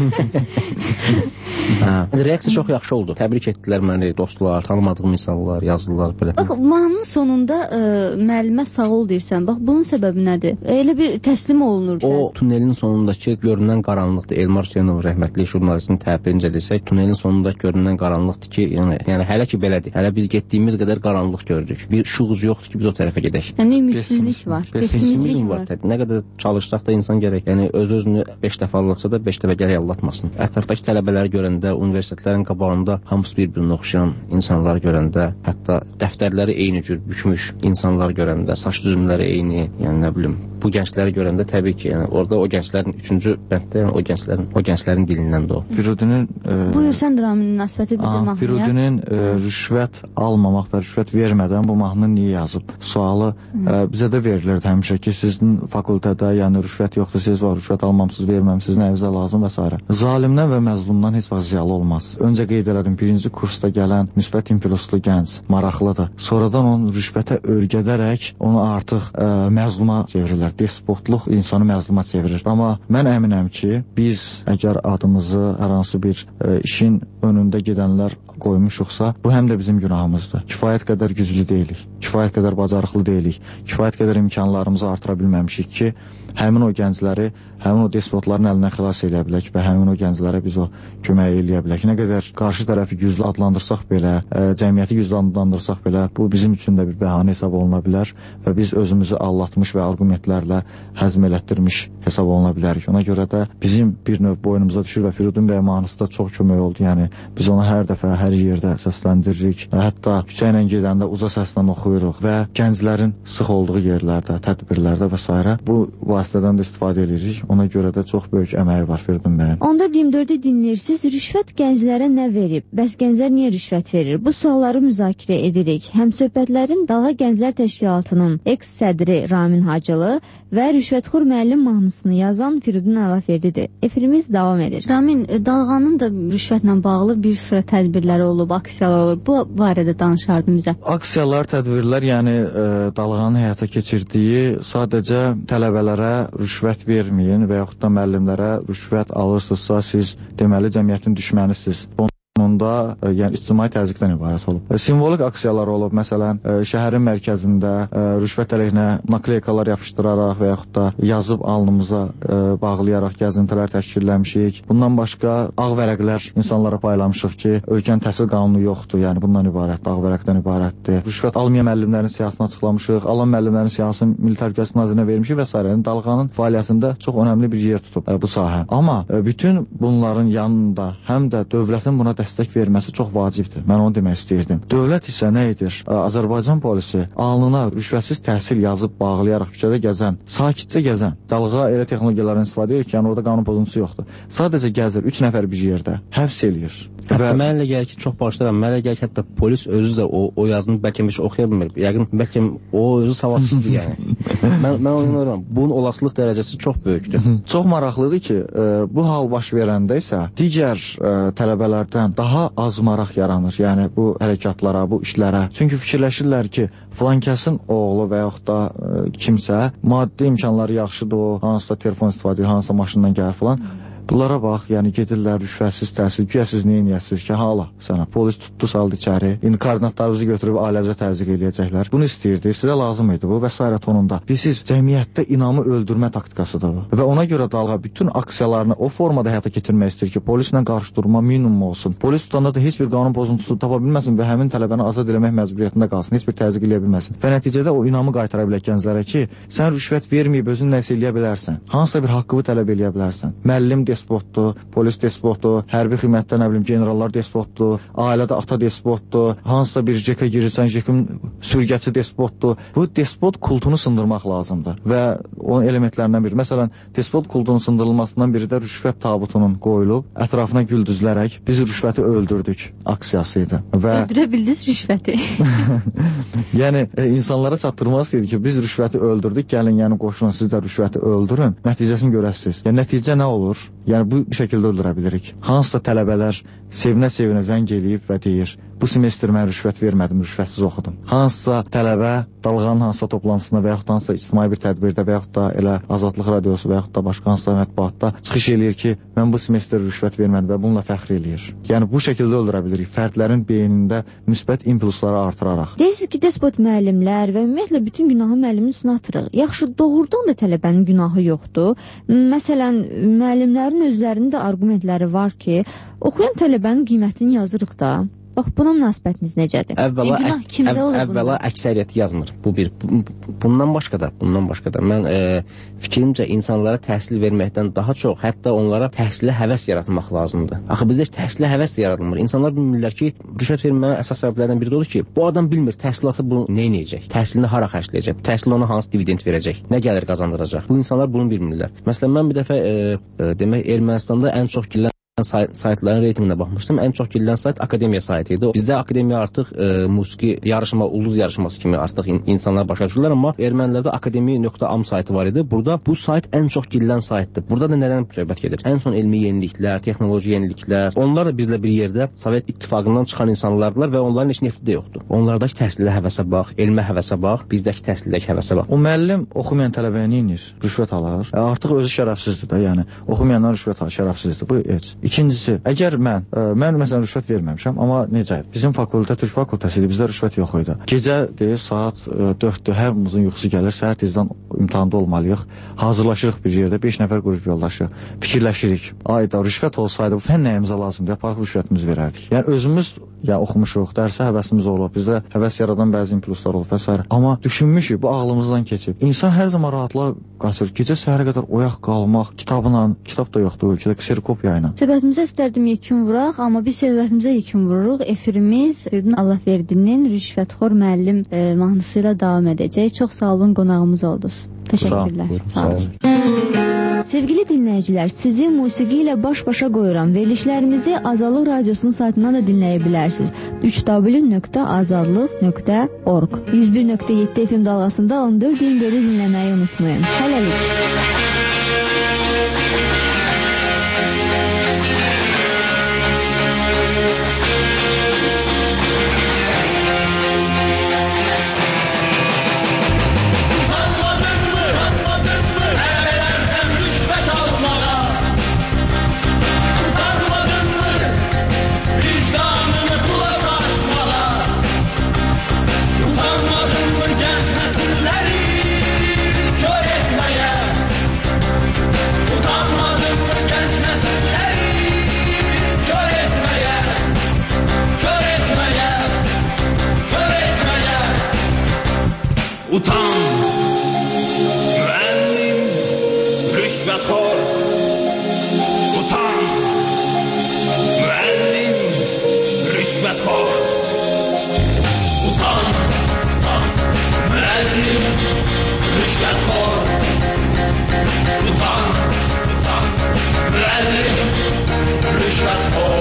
Hə. Reaksiya çox yaxşı oldu. Təbrik etdilər məni dostlar, tanımadığım insanlar, yazdılar belə. Bax, mahnının sonunda ə, müəllimə sağ ol deyirsən. Bax, bunun səbəbi nədir? Elə bir təslim olunur. O tunelin sonundakı görünən qaranlıqdır. Elmar Hüseynov rəhmətli jurnalist ifadəsini təbirincə desək, tunelin sonunda görünən qaranlıqdır ki, yəni, yəni hələ ki belədir. Hələ biz getdiyimiz qədər qaranlıq görürük. Bir işığımız yoxdur ki, biz o tərəfə gedək. Yəni ümidsizlik var. Pessimizm var. Təbii. Nə qədər çalışsaq da insan gərək, yəni öz-özünü beş dəfə aldatsa da beş dəfə gərək aldatmasın. Ətrafdakı tələbələri görəndə, universitetlərin qabağında hamısı bir-birinə oxşayan insanları görəndə, hətta dəftərləri eyni cür bükmüş insanlar görəndə, saç düzümləri eyni, yəni nə bilim, bu gəncləri görəndə təbii ki, yəni orada o gənclərin üçüncü bənddə, yəni o gənclərin, o gənclərin dilindən də o. Firudinin e, Buyur sən Ramin münasibəti bildir mahnıya. Firudinin e, rüşvət almamaq və rüşvət vermədən bu mahnını niyə yazıb? Sualı e, bizə də verilirdi həmişə ki, sizin fakültədə, yəni rüşvət yoxdur, siz var, rüşvət almamısınız, verməmisiniz, nəyinizə lazım və s. Zalimdən və məzlumdan heç vaxt ziyalı olmaz. Öncə qeyd elədim, birinci kursda gələn müsbət impulslu gənc maraqlıdır. Sonradan onu rüşvətə örgədərək onu artıq e, məzluma çevirirlər. Despotluq insanı məzluma çevirir. Amma mən əminəm ki, biz əgər adımızı hər hansı bir e, işin önündə gedənlər qoymuşuqsa, bu həm də bizim günahımızdır. Kifayət qədər güclü deyilik, kifayət qədər bacarıqlı deyilik, kifayət qədər imkanlarımızı artıra bilməmişik ki, həmin o gəncləri, həmin o despotların əlindən xilas eləyə bilək və həmin o gənclərə biz o kömək eləyə bilək. Nə qədər qarşı tərəfi güclü adlandırsaq belə, ə, cəmiyyəti güclü adlandırsaq belə, bu bizim üçün də bir bəhanə hesab oluna bilər və biz özümüzü allatmış və arqumentlərlə həzm elətdirmiş hesab oluna bilərik. Ona görə də bizim bir növ boynumuza düşür və Firudun bəy mahnısı da çox kömək oldu. Yəni biz onu hər dəfə, hər yerdə səsləndiririk. Hətta küçə ilə gedəndə uca səslə oxuyuruq və gənclərin sıx olduğu yerlərdə, tədbirlərdə və s. bu vasitədən də istifadə edirik. Ona görə də çox böyük əməyi var Firdun bəyin. on dörd iyirmi dördü dinləyirsiniz. Rüşvət gənclərə nə verib? Bəs gənclər niyə rüşvət verir? Bu sualları müzakirə edirik. Həmsöhbətlərin Dalğa Gənclər Təşkilatının eks-sədri Ramin Hacılı və Rüşvətxor müəllim mahnısını yazan Firdun Əlaferdidir. Efirimiz davam edir. Ramin, Dalğanın da rüşvətlə bağlı bir sıra tədbirləri olub, aksiyalar olub. Bu barədə danışardın bizə. Aksiyalar, tədbirlər, yəni e, Dalğanın həyata keçirdiyi sadəcə tələbələrə rüşvət verməyin və yaxud da müəllimlərə rüşvət alırsınızsa, siz deməli cəmiyyətin düşmənisiniz. Sonunda e, yəni ictimai təzyiqdən ibarət olub. E, simvolik aksiyalar olub. Məsələn, e, şəhərin mərkəzində e, rüşvət əleyhinə nakleykalar yapışdıraraq və yaxud da yazıb alnımıza e, bağlayaraq gəzintilər təşkilləmişik. Bundan başqa ağ vərəqlər insanlara paylamışıq ki, ölkənin təhsil qanunu yoxdur. Yəni bundan ibarətdir, ağ vərəqdən ibarətdir. Rüşvət almayan müəllimlərin siyahısını açıqlamışıq. Alan müəllimlərin siyahısını Milli Təhlükəsizlik Nazirinə vermişik və s. Yəni Dalğanın fəaliyyətində çox önəmli bir yer tutub e, bu sahə. Amma e, bütün bunların yanında həm də dövlətin buna dəstək verməsi çox vacibdir. Mən onu demək istəyirdim. Dövlət isə nə edir? Azərbaycan polisi alnına rüşvətsiz təhsil yazıb bağlayaraq küçədə gəzən, sakitcə gəzən, Dalğa elə texnologiyalardan istifadə edir ki, yəni orada qanun pozuntusu yoxdur. Sadəcə gəzir, üç nəfər bir yerdə həbs eləyir. Və mən elə gəlir ki, çox bağışlaram. Mən elə gəlir ki, hətta polis özü də o, o yazını bəlkə heç oxuya bilmir. Yəqin bəlkə o özü savadsızdır yəni. mən mən onu inanıram. Bunun olasılıq dərəcəsi çox böyükdür. Çox maraqlıdır ki, e, bu hal baş verəndə isə digər e, tələbələrdən daha az maraq yaranır. Yəni bu hərəkatlara, bu işlərə. Çünki fikirləşirlər ki, filan kəsin oğlu və yaxud da e, kimsə maddi imkanları yaxşıdır, o hansısa telefon istifadə edir, hansısa maşından gəlir filan. Bunlara bax, yəni gedirlər rüşvətsiz təhsil, güya siz nə edəsiniz ki, hala sənə polis tutdu, saldı içəri, indi koordinatlarınızı götürüb ailəvizə təzyiq eləyəcəklər. Bunu istəyirdi, sizə lazım idi bu və s. tonunda. Bilirsiniz, cəmiyyətdə inamı öldürmə taktikasıdır bu. Və ona görə Dalğa bütün aksiyalarını o formada həyata keçirmək istəyir ki, polislə qarşıdurma minimum olsun. Polis tutanda da heç bir qanun pozuntusu tapa bilməsin və həmin tələbəni azad eləmək məcburiyyətində qalsın, heç bir təzyiq eləyə bilməsin. Və nəticədə o inamı qaytara bilək gənclərə ki, sən rüşvət verməyib özün nəsə eləyə bilərsən. Hansısa bir haqqını tələb eləyə bilərsən. Müəllim despotdur, polis despotdur, hərbi xidmətdə nə bilim generallar despotdur, ailədə ata despotdur, hansısa bir jekə girirsən, jekin sürgəçi despotdur. Bu despot kultunu sındırmaq lazımdır və onun elementlərindən biri. Məsələn, despot kultunun sındırılmasından biri də rüşvət tabutunun qoyulub, ətrafına gül düzülərək biz rüşvəti öldürdük aksiyası idi. Və öldürə bildiniz rüşvəti. yəni e, insanlara çatdırmaq istəyirdi ki, biz rüşvəti öldürdük, gəlin yəni qoşulun, siz də rüşvəti öldürün, nəticəsini görəsiniz. Yəni nəticə nə olur? Yəni bu şəkildə öldürə bilirik. Hansısa tələbələr sevinə-sevinə zəng eləyib və deyir, bu semestr mən rüşvət vermədim, rüşvətsiz oxudum. Hansısa tələbə dalğanın hansısa toplantısında və yaxud da hansısa ictimai bir tədbirdə və yaxud da elə Azadlıq radiosu və yaxud da başqa hansısa mətbuatda çıxış eləyir ki, mən bu semestr rüşvət vermədim və bununla fəxr eləyir. Yəni bu şəkildə öldürə bilirik fərdlərin beynində müsbət impulsları artıraraq. Deyirsiniz ki, despot müəllimlər və ümumiyyətlə bütün günahı müəllimin üstünə atırıq. Yaxşı, doğrudan da tələbənin günahı yoxdur. Məsələn, müəllimlərin özlərinin də argumentləri var ki, oxuyan tələbənin qiymətini yazırıq da. Bax, buna münasibətiniz necədir? Əvvəla, e, günah kimdə əv, olur əvvəla əksəriyyəti yazmır. Bu bir. Bundan başqa da, bundan başqa da. Mən e, fikrimcə insanlara təhsil verməkdən daha çox, hətta onlara təhsilə həvəs yaratmaq lazımdır. Axı bizdə heç təhsilə həvəs də yaradılmır. İnsanlar bilmirlər ki, rüşvət verməyin əsas səbəblərindən biri odur ki, bu adam bilmir təhsil alsa bunu nə edəcək? Təhsilini hara xərcləyəcək? Təhsil ona hansı dividend verəcək? Nə gəlir qazandıracaq? Bu insanlar bunu bilmirlər. Məsələn, mən bir dəfə e, e, demək Ermənistanda ən çox girilən saytların reytinginə baxmışdım. Ən çox girilən sayt akademiya saytı idi. Bizdə akademiya artıq e, musiqi yarışma, ulduz yarışması kimi artıq in insanlar başa düşürlər, amma ermənilərdə akademiya nöqtə am saytı var idi. Burada bu sayt ən çox girilən saytdır. Burada da nədən söhbət gedir? Ən son elmi yeniliklər, texnoloji yeniliklər. Onlar da bizlə bir yerdə Sovet İttifaqından çıxan insanlardılar və onların heç nefti də yoxdur. Onlardakı təhsilə həvəsə bax, elmə həvəsə bax, bizdəki təhsildəki həvəsə bax. O müəllim oxumayan tələbəyə nə edir? Rüşvət alır. E, artıq özü şərəfsizdir də, yəni oxumayanlar rüşvət alır, şərəfsizdir. Bu heç. İkincisi, əgər mən, ə, mən məsələn rüşvət verməmişəm, amma necə? Bizim fakültə Türk fakültəsi idi, bizdə rüşvət yox idi. Gecə deyir, saat dörddür, həmimizin yuxusu gəlir, səhər tezdən imtahanda olmalıyıq. Hazırlaşırıq bir yerdə, beş nəfər qrup yoldaşı, fikirləşirik. Ayda rüşvət olsaydı, bu fən nəyimizə lazımdır, aparıq rüşvətimizi verərdik. Yəni özümüz ya oxumuşuq, dərsə həvəsimiz olub, bizdə həvəs yaradan bəzi impulslar olub və s. Amma düşünmüşük, bu ağlımızdan keçib. İnsan hər zaman rahatlığa qaçır. Gecə səhərə qədər oyaq qalmaq, kitabla, kitab da yoxdur ölkədə, kserokopya ilə. Söhbətimizə istərdim yekun vuraq, amma biz söhbətimizə yekun vururuq. Efirimiz Allahverdinin Rüşvətxor müəllim e, mahnısı ilə davam edəcək. Çox sağ olun, qonağımız oldunuz. Təşəkkürlər. Sağ olun. Sevgili dinləyicilər, sizi musiqi ilə baş-başa qoyuram. Verilişlərimizi Azadlıq Radiosunun saytından da dinləyə bilərsiniz. üç w nöqtə azadlıq nöqtə org yüz bir nöqtə yeddi F M dalğasında on dörd iyun bölü dinləməyi unutmayın. Hələlik. Utan, müəllim, rüşvətxor. Utan, müəllim, rüşvətxor. Utan, utan, müəllim, rüşvətxor. Utan, utan, müəllim, rüşvətxor.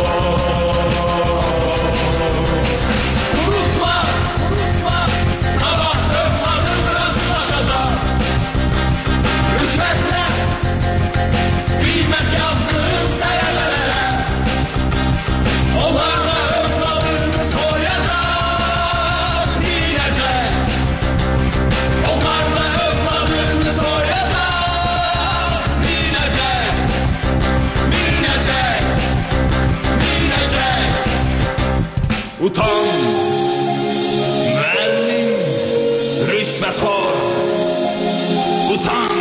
Qiymət yazdım tələbələrə, onlarla övladın soyacaq, minəcək. Onlarla övladın soyacaq, minəcək, minəcək, minəcək. Utan, müəllim, rüşvətxor. Utan,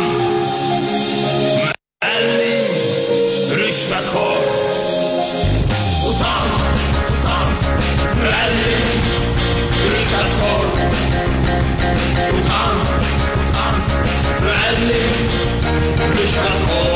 rüşvətxor. Utan, utan, müəllim, rüşvətxor. Utan, utan, müəllim, rüşvətxor.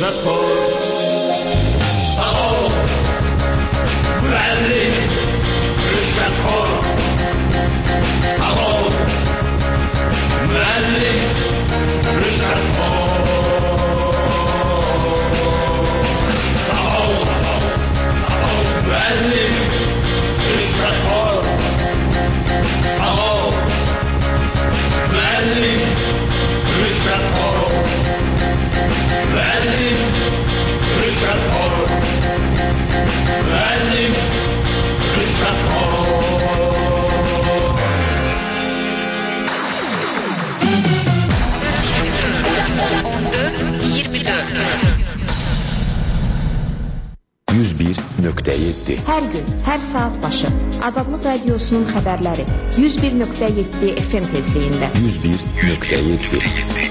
rüşvətxor. Sağ ol, müəllim, rüşvətxor. Sağ ol, müəllim, rüşvətxor. Sağ ol, sağ ol, müəllim, rüşvətxor. Sağ ol, müəllim, rüşvətxor. Müəllim, rüşvətxor. Müəllim, rüşvətxor. on dörd iyirmi dörd yüz bir nöqtə yeddi Hər gün, hər saat başı Azadlıq Radiosunun xəbərləri yüz bir nöqtə yeddi F M tezliyində. yüz bir nöqtə yeddi